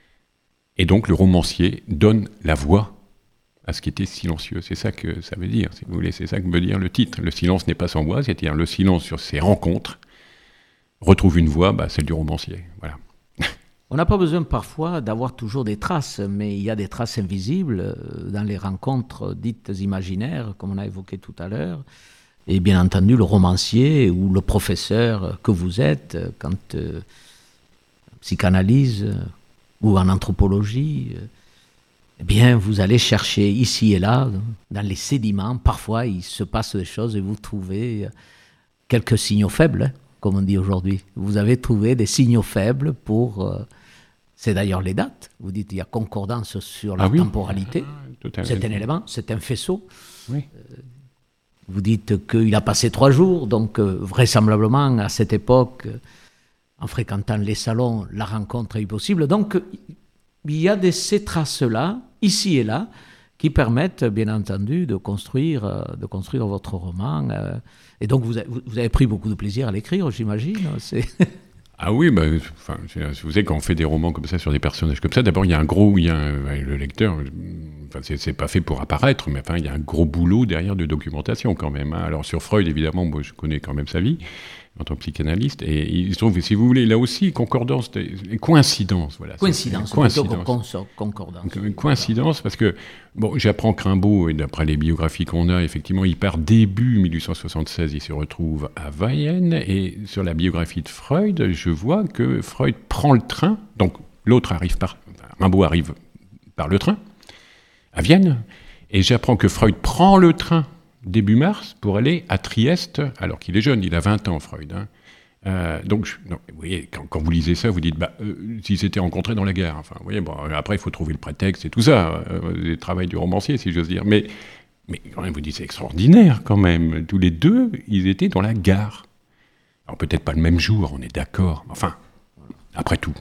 B: Et donc le romancier donne la voix à ce qui était silencieux. C'est ça que ça veut dire, si vous voulez. C'est ça que veut dire le titre. Le silence n'est pas sans voix, c'est-à-dire le silence sur ces rencontres retrouve une voix, celle du romancier. Voilà.
C: On n'a pas besoin parfois d'avoir toujours des traces, mais il y a des traces invisibles dans les rencontres dites imaginaires, comme on a évoqué tout à l'heure. Et bien entendu, le romancier ou le professeur que vous êtes, quand psychanalyse... ou en anthropologie, eh bien, vous allez chercher ici et là, dans les sédiments, parfois il se passe des choses et vous trouvez quelques signaux faibles, hein, comme on dit aujourd'hui. Vous avez trouvé des signaux faibles pour... c'est d'ailleurs les dates. Vous dites qu'il y a concordance sur la temporalité. C'est un élément, c'est un faisceau. Oui. Vous dites qu'il a passé 3 jours, donc vraisemblablement à cette époque... en fréquentant les salons, la rencontre est possible. Donc, il y a ces traces-là, ici et là, qui permettent, bien entendu, de construire votre roman. Et donc, vous avez pris beaucoup de plaisir à l'écrire, j'imagine.
B: Ah oui, vous savez, quand on fait des romans comme ça, sur des personnages comme ça, d'abord, le lecteur, c'est pas fait pour apparaître, mais il y a un gros boulot derrière de documentation quand même. Hein. Alors, sur Freud, évidemment, moi, je connais quand même sa vie, en tant que psychanalyste, et il se trouve, si vous voulez, là aussi, concordance, coïncidence, voilà.
C: Coïncidence.
B: Coïncidence, parce que, j'apprends que Rimbaud, et d'après les biographies qu'on a, effectivement, il part début 1876, il se retrouve à Vienne, et sur la biographie de Freud, je vois que Freud prend le train, donc Rimbaud arrive par le train, à Vienne, et j'apprends que Freud prend le train début mars pour aller à Trieste, alors qu'il est jeune, il a 20 ans, Freud. Hein. Donc, vous voyez, quand vous lisez ça, vous dites, s'ils s'étaient rencontrés dans la gare. Enfin, vous voyez, après, il faut trouver le prétexte et tout ça, le travail du romancier, si j'ose dire. Mais quand même, vous dites, c'est extraordinaire, quand même. Tous les deux, ils étaient dans la gare. Alors, peut-être pas le même jour, on est d'accord. Enfin, après tout.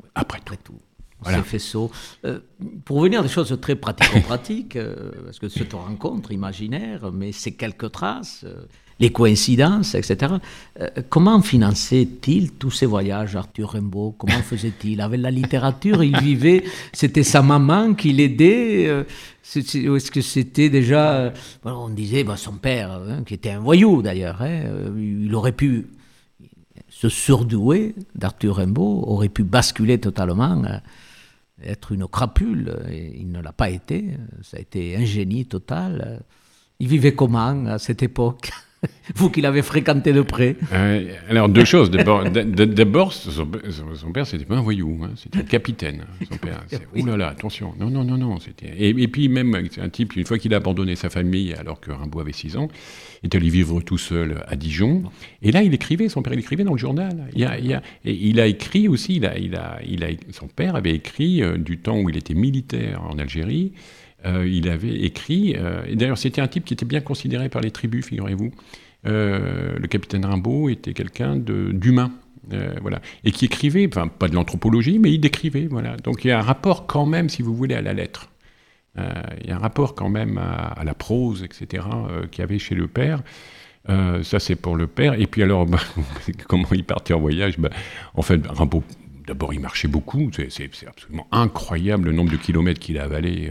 C: Voilà. C'est faisceau. Pour revenir à des choses très pratico-pratiques, parce que cette rencontre imaginaire, mais ces quelques traces, les coïncidences, etc. Comment finançait-il tous ces voyages, Arthur Rimbaud? Comment faisait-il? Avec la littérature, il vivait, c'était sa maman qui l'aidait. Est-ce que c'était déjà... on disait, son père, qui était un voyou d'ailleurs, il aurait pu... Ce surdoué d'Arthur Rimbaud aurait pu basculer totalement, être une crapule, et il ne l'a pas été. Ça a été un génie total. Il vivait comment à cette époque? Vous qui l'avez fréquenté de près.
B: Alors, deux choses. D'abord, son père, c'était pas un voyou, c'était un capitaine. Son père, ouh là là, attention. Non. Et puis même, c'est un type, une fois qu'il a abandonné sa famille, alors que Rimbaud avait 6 ans, il est allé vivre tout seul à Dijon. Et là, il écrivait, son père, il écrivait dans le journal. Il a écrit aussi, son père avait écrit du temps où il était militaire en Algérie. Il avait écrit, et d'ailleurs c'était un type qui était bien considéré par les tribus, figurez-vous. Le capitaine Rimbaud était quelqu'un d'humain, voilà, et qui écrivait, enfin pas de l'anthropologie, mais il décrivait, voilà. Donc il y a un rapport quand même, si vous voulez, à la lettre. Il y a un rapport quand même à la prose, etc., qu'il y avait chez le père. Ça c'est pour le père. Et puis alors, comment il partait en voyage? En fait, Rimbaud, d'abord il marchait beaucoup, c'est absolument incroyable le nombre de kilomètres qu'il a avalé.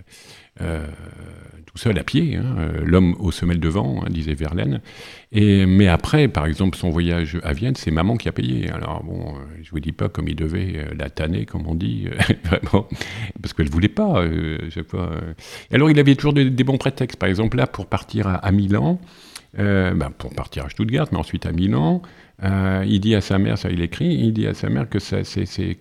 B: Tout seul à pied, l'homme aux semelles de vent, disait Verlaine. Mais après, par exemple, son voyage à Vienne, c'est maman qui a payé. Alors bon, je vous dis pas comme il devait la tanner, comme on dit, vraiment, parce qu'elle voulait pas. Chaque fois. Alors il avait toujours des bons prétextes. Par exemple là, pour partir à Milan, pour partir à Stuttgart, mais ensuite à Milan. Il dit à sa mère, ça il écrit, il dit à sa mère que ça, c'est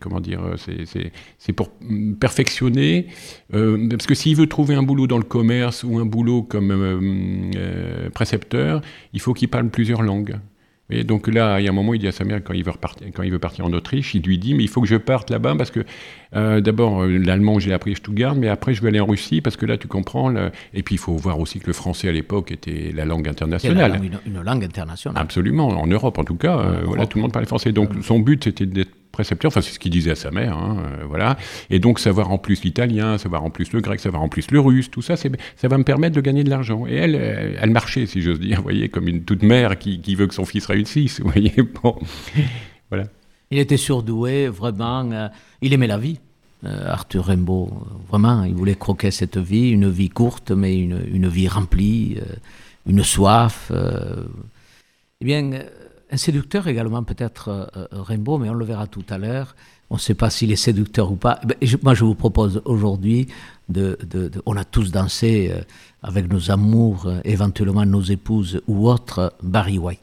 B: pour perfectionner, parce que s'il veut trouver un boulot dans le commerce ou un boulot comme précepteur, il faut qu'il parle plusieurs langues. Et donc là, il y a un moment, il dit à sa mère, quand il veut partir en Autriche, il lui dit, mais il faut que je parte là-bas, parce que d'abord, l'allemand, j'ai appris à Stuttgart, mais après, je vais aller en Russie, parce que là, tu comprends, et puis il faut voir aussi que le français, à l'époque, était la langue internationale.
C: Une langue internationale.
B: Absolument, en Europe, en tout cas, voilà, tout le monde parlait français. Donc, son but, c'était d'être précepteur, enfin, c'est ce qu'il disait à sa mère, voilà. Et donc, savoir en plus l'italien, savoir en plus le grec, savoir en plus le russe, tout ça, ça va me permettre de gagner de l'argent. Et elle marchait, si j'ose dire, vous voyez, comme une toute mère qui veut que son fils réussisse, vous voyez, bon, voilà.
C: Il était surdoué, vraiment, il aimait la vie, Arthur Rimbaud, vraiment, il voulait croquer cette vie, une vie courte, mais une vie remplie, une soif. Eh bien, un séducteur également, peut-être Rimbaud, mais on le verra tout à l'heure. On ne sait pas s'il est séducteur ou pas. Moi, je vous propose aujourd'hui, on a tous dansé avec nos amours, éventuellement nos épouses ou autres, Barry White.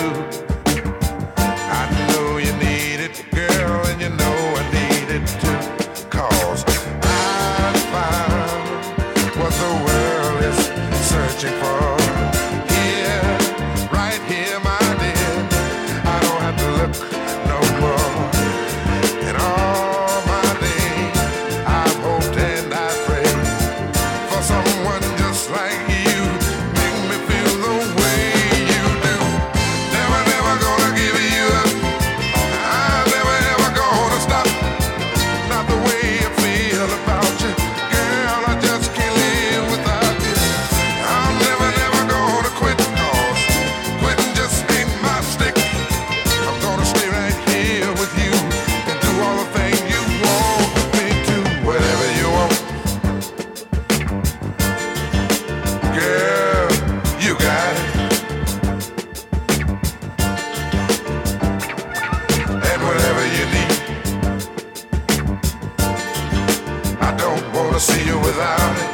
D: I know you need it, girl, and you know I need it too. wanna see you without it.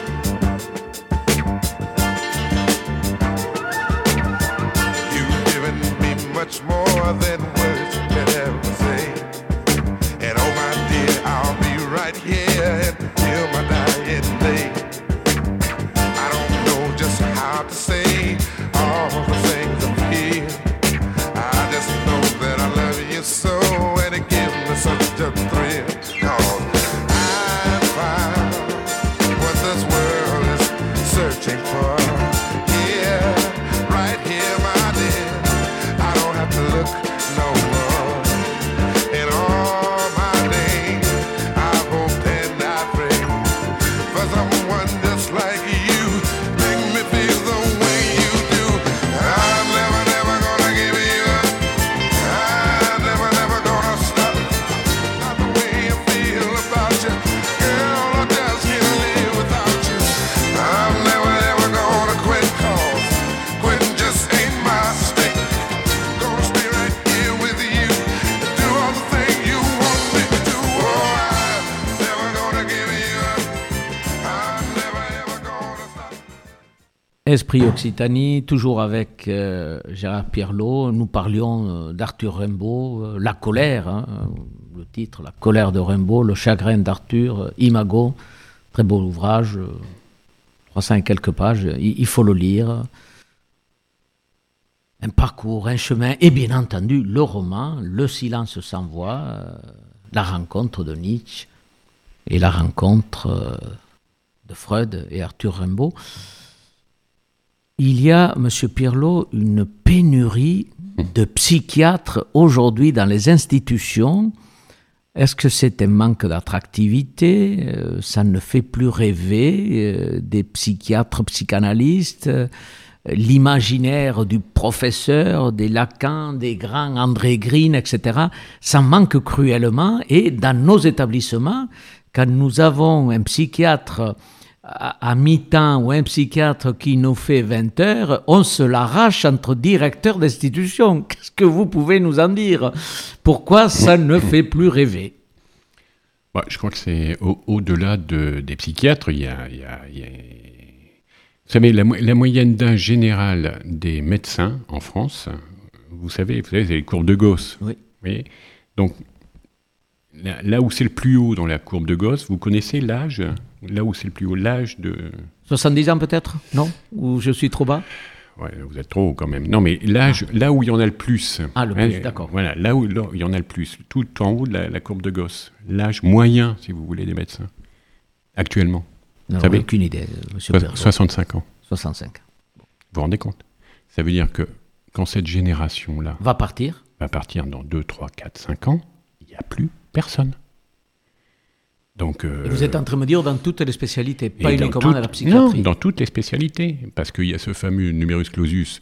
D: You've given me much more than words can ever say. And oh my dear, I'll be right here until my dying day. I don't know just how to say all the things I feel. I just know that I love you so, and it gives me such a thrill. Cause I found what this world is searching for. Yeah, right here, my dear. I don't have to look no more. In all my days, I hope and I pray for someone just like you. Make me feel the way you do. I'm never, never gonna give you up. I'm never, never gonna stop. Not the way I feel about you. Girl, I just can't live without you. I'm never, never gonna quit, cause quitting just ain't my stick. Gonna stay right here with you and do all the things you want me to do. Oh, I'm never gonna give you up. I'm never, ever gonna stop.
C: Esprit Occitanie, toujours avec Gérard Pierlot. Nous parlions d'Arthur Rimbaud, La colère, hein, le titre, La colère de Rimbaud, Le chagrin d'Arthur, Imago, très beau ouvrage, 300 et quelques pages, il faut le lire. Un parcours, un chemin, et bien entendu le roman, Le silence sans voix, la rencontre de Nietzsche et la rencontre de Freud et Arthur Rimbaud. Il y a, M. Pierlot, une pénurie de psychiatres aujourd'hui dans les institutions. Est-ce que c'est un manque d'attractivité ? Ça ne fait plus rêver des psychiatres, psychanalystes, l'imaginaire du professeur, des Lacan, des grands André Green, etc. Ça manque cruellement, et dans nos établissements, quand nous avons un psychiatre à mi-temps ou un psychiatre qui nous fait 20 heures, on se l'arrache entre directeurs d'institutions. Qu'est-ce que vous pouvez nous en dire ? Pourquoi ça ne fait plus rêver ?
B: Je crois que c'est au-delà des psychiatres. Il y a vous savez, la moyenne d'âge général des médecins en France, vous savez, c'est les courbes de Gauss.
C: Oui.
B: Oui. Donc, là où c'est le plus haut dans la courbe de Gauss, vous connaissez l'âge ? Là où c'est le plus haut, l'âge de...
C: 70 ans peut-être ? Non ? Ou je suis trop bas ?
B: Ouais, vous êtes trop haut quand même. Non, mais l'âge, là où il y en a le plus.
C: Ah, le plus, d'accord.
B: Voilà, là où il y en a le plus, tout en haut de la courbe de Gauss. L'âge moyen, si vous voulez, des médecins, actuellement.
C: Non,
B: vous savez,
C: aucune idée, monsieur Pierlot.
B: 65 ans.
C: 65.
B: Vous vous rendez compte ? Ça veut dire que quand cette génération-là
C: Va partir
B: dans 2, 3, 4, 5 ans, il n'y a plus personne. Donc,
C: et vous êtes en train de me dire dans toutes les spécialités, pas uniquement dans la psychiatrie.
B: Non, dans toutes les spécialités, parce qu'il y a ce fameux numerus clausus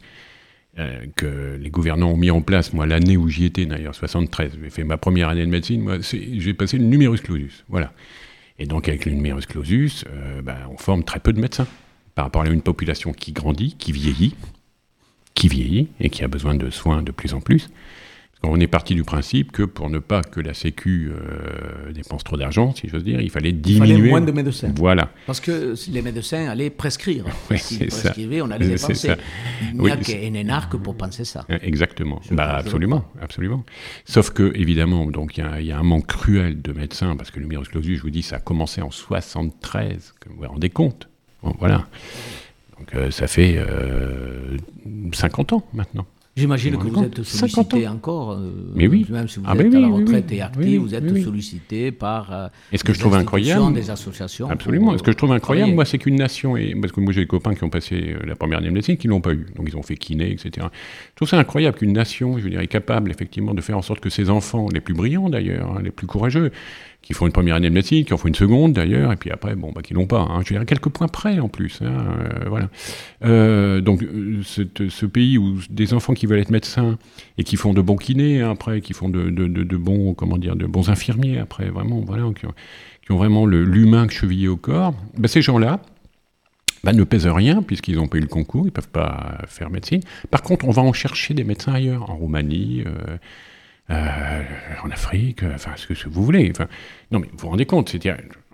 B: que les gouvernants ont mis en place. Moi, l'année où j'y étais, d'ailleurs, 73, j'ai fait ma première année de médecine, moi, j'ai passé le numerus clausus, voilà. Et donc, avec le numerus clausus, on forme très peu de médecins par rapport à une population qui grandit, qui vieillit et qui a besoin de soins de plus en plus. On est parti du principe que pour ne pas que la Sécu dépense trop d'argent, si j'ose dire, il fallait diminuer.
C: Il fallait moins de médecins.
B: Voilà.
C: Parce que les médecins allaient prescrire.
B: Oui,
C: S'ils prescrivaient, on allait dépenser. Il n'y a qu'un énarque pour penser ça.
B: Exactement. Absolument. Sauf que, évidemment, donc il y a un manque cruel de médecins, parce que le numerus clausus, je vous dis, ça a commencé en 73, vous vous rendez compte. Bon, voilà. Donc ça fait 50 ans maintenant.
C: J'imagine que vous êtes sollicité encore,
B: mais oui.
C: Même si vous êtes à la retraite et actif, vous êtes sollicité par
B: Est-ce que je trouve incroyable
C: des associations.
B: Absolument. Est-ce que je trouve incroyable, moi, c'est qu'une nation, parce que moi j'ai des copains qui ont passé la première année de médecine qui ne l'ont pas eu, donc ils ont fait kiné, etc. Je trouve ça incroyable qu'une nation, je veux dire, est capable effectivement de faire en sorte que ses enfants, les plus brillants d'ailleurs, les plus courageux, qui font une première année de médecine, qui en font une seconde d'ailleurs, et puis après, qui l'ont pas. Je veux dire, à quelques points près en plus. Voilà. Donc, ce pays où des enfants qui veulent être médecins et qui font de bons kinés après, qui font de bons, de bons infirmiers après, vraiment, voilà, qui ont vraiment l'humain chevillé au corps, ces gens-là ne pèsent rien puisqu'ils n'ont pas eu le concours, ils ne peuvent pas faire médecine. Par contre, on va en chercher des médecins ailleurs, en Roumanie. En Afrique, ce que vous voulez. Non, mais vous vous rendez compte, c'est-à-dire,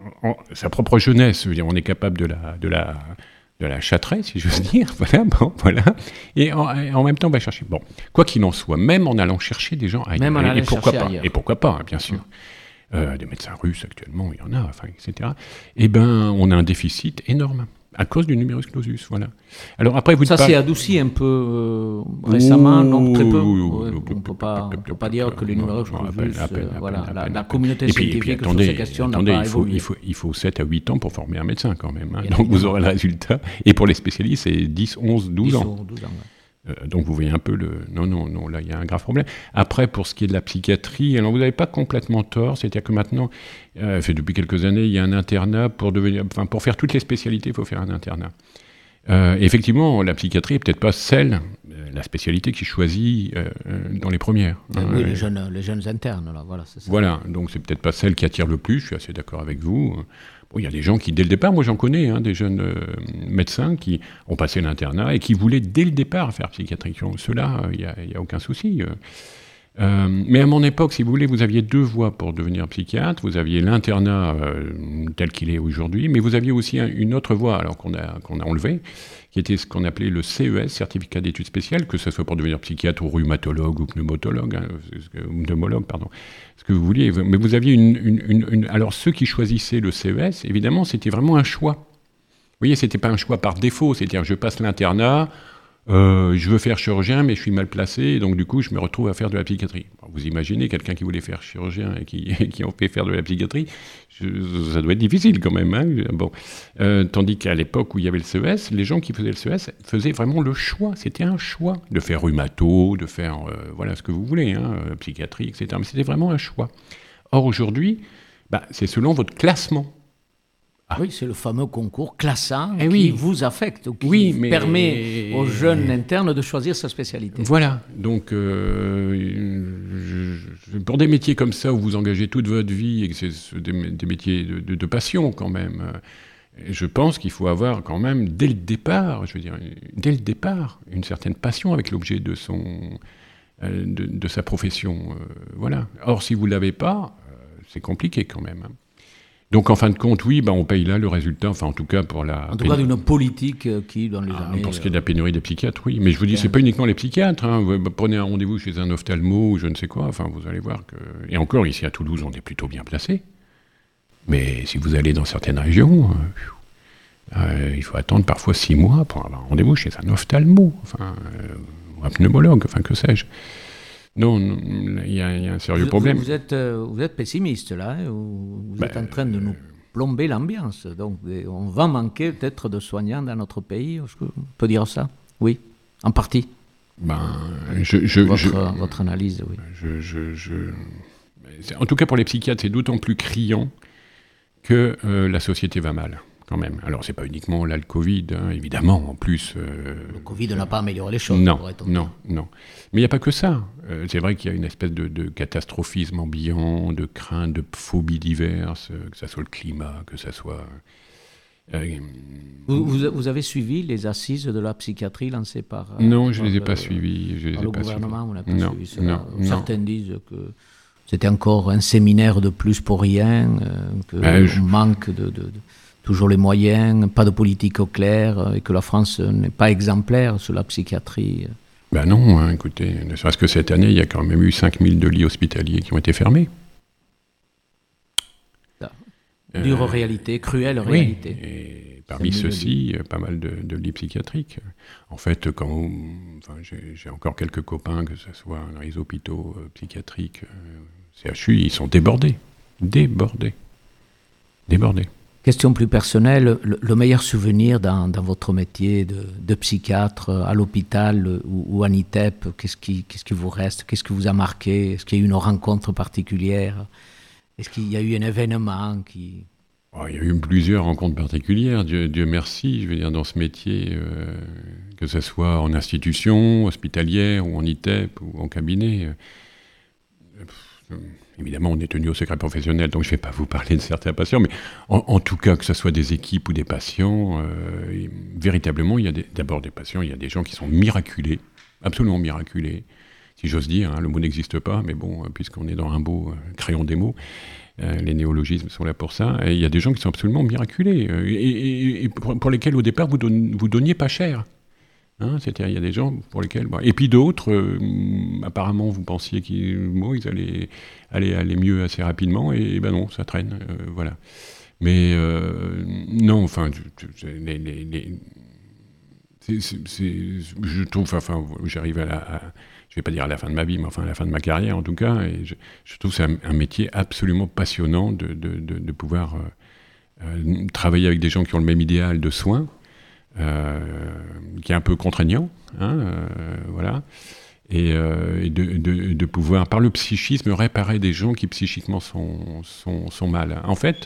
B: sa propre jeunesse. Je veux dire, on est capable de la châtrer, si j'ose dire. Voilà. Et en même temps, on va chercher. Bon, quoi qu'il en soit, même en allant chercher des gens ailleurs. Et pourquoi pas, bien sûr. Des médecins russes actuellement, il y en a, etc. Eh ben, on a un déficit énorme à cause du numerus clausus, voilà. Alors après,
C: ça s'est adouci un peu récemment, non, très peu. On ne peut pas dire que le numerus clausus, la communauté scientifique sur ces questions n'a pas évolué.
B: Il faut 7 à 8 ans pour former un médecin quand même. Donc vous aurez le résultat. Et pour les spécialistes, c'est 10, 11, 12 ans. 12 ans, donc vous voyez un peu Non, là il y a un grave problème. Après, pour ce qui est de la psychiatrie, alors vous n'avez pas complètement tort, c'est-à-dire que maintenant, depuis quelques années, il y a un internat pour faire toutes les spécialités, il faut faire un internat. Effectivement, la psychiatrie n'est peut-être pas la spécialité qui choisit dans les premières.
C: Oui, les jeunes internes, là, voilà. C'est ça.
B: Voilà, donc c'est peut-être pas celle qui attire le plus, je suis assez d'accord avec vous. Bon, il y a des gens qui, dès le départ, moi j'en connais, des jeunes médecins qui ont passé l'internat et qui voulaient dès le départ faire psychiatrie. Ceux-là, il n'y a aucun souci. Mais à mon époque, si vous voulez, vous aviez 2 voies pour devenir psychiatre. Vous aviez l'internat tel qu'il est aujourd'hui, mais vous aviez aussi une autre voie, alors qu'on a enlevée, qui était ce qu'on appelait le CES, certificat d'études spéciales, que ce soit pour devenir psychiatre ou rhumatologue ou pneumologue, ce que vous vouliez. Mais vous aviez alors ceux qui choisissaient le CES, évidemment, c'était vraiment un choix. Vous voyez, c'était pas un choix par défaut, c'est-à-dire je passe l'internat, je veux faire chirurgien, mais je suis mal placé, et donc du coup, je me retrouve à faire de la psychiatrie. Alors, vous imaginez quelqu'un qui voulait faire chirurgien et qui en fait faire de la psychiatrie, ça doit être difficile quand même. Bon. Tandis qu'à l'époque où il y avait le CES, les gens qui faisaient le CES faisaient vraiment le choix. C'était un choix de faire rhumato, de faire ce que vous voulez, psychiatrie, etc. Mais c'était vraiment un choix. Or aujourd'hui, c'est selon votre classement.
C: Oui, c'est le fameux concours classant qui vous affecte, ou qui permet aux jeunes internes de choisir sa spécialité.
B: Voilà, donc pour des métiers comme ça où vous engagez toute votre vie et que c'est des métiers de passion quand même, je pense qu'il faut avoir quand même dès le départ, une certaine passion avec l'objet de sa profession. Voilà. Or, si vous ne l'avez pas, c'est compliqué quand même. Donc, en fin de compte, oui, on paye là le résultat, enfin, en tout cas, pour la...
C: En tout cas, d'une politique qui, dans les années...
B: Pour ce qui est de la pénurie des psychiatres, oui. Mais je vous dis, c'est pas uniquement les psychiatres. Vous prenez un rendez-vous chez un ophtalmo ou je ne sais quoi, enfin, vous allez voir que... Et encore, ici à Toulouse, on est plutôt bien placé. Mais si vous allez dans certaines régions, il faut attendre parfois 6 mois pour avoir un rendez-vous chez un ophtalmo, ou un pneumologue, que sais-je. Non, il y a un sérieux problème.
C: Vous êtes pessimiste là, vous êtes en train de nous plomber l'ambiance. Donc on va manquer peut-être de soignants dans notre pays, on peut dire ça? Oui, en partie. Votre analyse, oui.
B: En tout cas pour les psychiatres, c'est d'autant plus criant que la société va mal. Quand même. Alors, c'est pas uniquement là le Covid, évidemment, en plus...
C: Le Covid n'a pas amélioré les choses.
B: Non. Mais il n'y a pas que ça. C'est vrai qu'il y a une espèce de catastrophisme ambiant, de crainte, de phobies diverses, que ce soit le climat, que ce soit...
C: Vous avez suivi les assises de la psychiatrie lancées par...
B: Non, je ne les ai pas suivies.
C: Le gouvernement, vous n'avez pas suivi cela. Certains disent que c'était encore un séminaire de plus pour rien, qu'on manque de toujours les moyens, pas de politique au clair, et que la France n'est pas exemplaire sur la psychiatrie.
B: Non, écoutez, ne serait-ce que cette année, il y a quand même eu 5000 de lits hospitaliers qui ont été fermés.
C: Dure réalité, cruelle réalité.
B: Et parmi ceux-ci, pas mal de lits psychiatriques. En fait, j'ai encore quelques copains, que ce soit dans les hôpitaux psychiatriques, CHU, ils sont débordés.
C: Question plus personnelle, le meilleur souvenir dans votre métier de psychiatre à l'hôpital ou à NITEP, qu'est-ce qui vous reste? Qu'est-ce qui vous a marqué? Est-ce qu'il y a eu une rencontre particulière? Est-ce qu'il y a eu un événement qui...
B: Il y a eu plusieurs rencontres particulières, Dieu merci, je veux dire, dans ce métier, que ce soit en institution, hospitalière, ou en NITEP, ou en cabinet. Évidemment, on est tenu au secret professionnel, donc je ne vais pas vous parler de certains patients, mais en tout cas, que ce soit des équipes ou des patients, véritablement, il y a d'abord des patients, il y a des gens qui sont miraculés, absolument miraculés, si j'ose dire, le mot n'existe pas, mais bon, puisqu'on est dans un beau crayon des mots, Les néologismes sont là pour ça. Et il y a des gens qui sont absolument miraculés et pour lesquels, au départ, vous donniez pas cher. Hein, c'est-à-dire, il y a des gens pour lesquels... Bon. Et puis d'autres, apparemment, vous pensiez qu'ils allaient mieux assez rapidement, et ben non, ça traîne. Voilà. Mais non, enfin... je trouve... Enfin, j'arrive je ne vais pas dire à la fin de ma vie, mais enfin à la fin de ma carrière en tout cas, et je trouve que c'est un métier absolument passionnant de pouvoir travailler avec des gens qui ont le même idéal de soins, qui est un peu contraignant, hein, voilà, et de pouvoir, par le psychisme, réparer des gens qui psychiquement sont mal. En fait,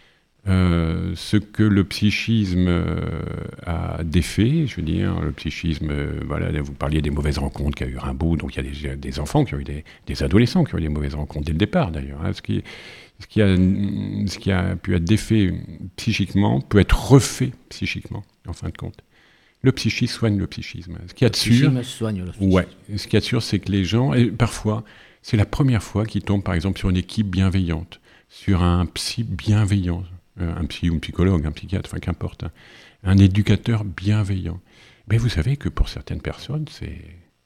B: ce que le psychisme a défait, je veux dire, le psychisme, voilà, vous parliez des mauvaises rencontres qu'a eu Rimbaud, donc il y a des enfants qui ont eu des adolescents qui ont eu des mauvaises rencontres dès le départ d'ailleurs. Hein, ce qui a pu être défait psychiquement peut être refait psychiquement, en fin de compte. Le psychisme soigne le psychisme. Ce qu'il y a de sûr,
C: soigne le psychisme.
B: Ouais, ce qu'il y a de sûr, c'est que les gens, et parfois, c'est la première fois qu'ils tombent, par exemple, sur une équipe bienveillante, sur un psy bienveillant. Un psy ou un psychologue, un psychiatre, enfin qu'importe, un éducateur bienveillant. Mais vous savez que pour certaines personnes, c'est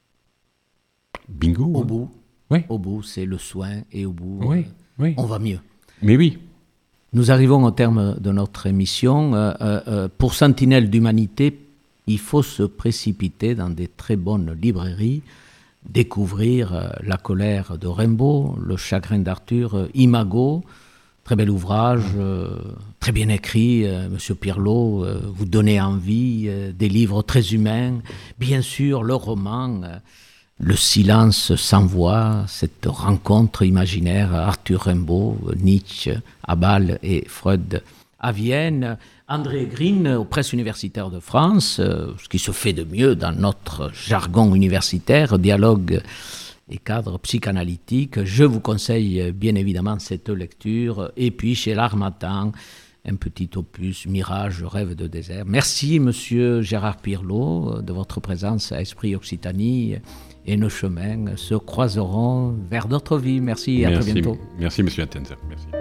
B: bingo.
C: Au bout,
B: ouais.
C: Au bout, c'est le soin, et au bout,
B: oui.
C: On va mieux.
B: Mais oui.
C: Nous arrivons au terme de notre émission. Pour Sentinelle d'Humanité, il faut se précipiter dans des très bonnes librairies, découvrir La colère de Rimbaud, Le chagrin d'Arthur, Imago. Très bel ouvrage, très bien écrit, Monsieur Pirlo, vous donnez envie, des livres très humains. Bien sûr, le roman, Le silence sans voix, cette rencontre imaginaire, Arthur Rimbaud, Nietzsche à Bâle et Freud à Vienne. André Green, aux presses universitaires de France, ce qui se fait de mieux dans notre jargon universitaire, dialogue et cadre psychanalytique. Je vous conseille bien évidemment cette lecture. Et puis chez l'Harmattan, un petit opus, Mirage, rêve de désert. Merci Monsieur Gérard Pirlo de votre présence à Esprit Occitanie, et nos chemins se croiseront vers d'autres vies. Merci et à très bientôt.
B: Merci Monsieur Atenza. Merci.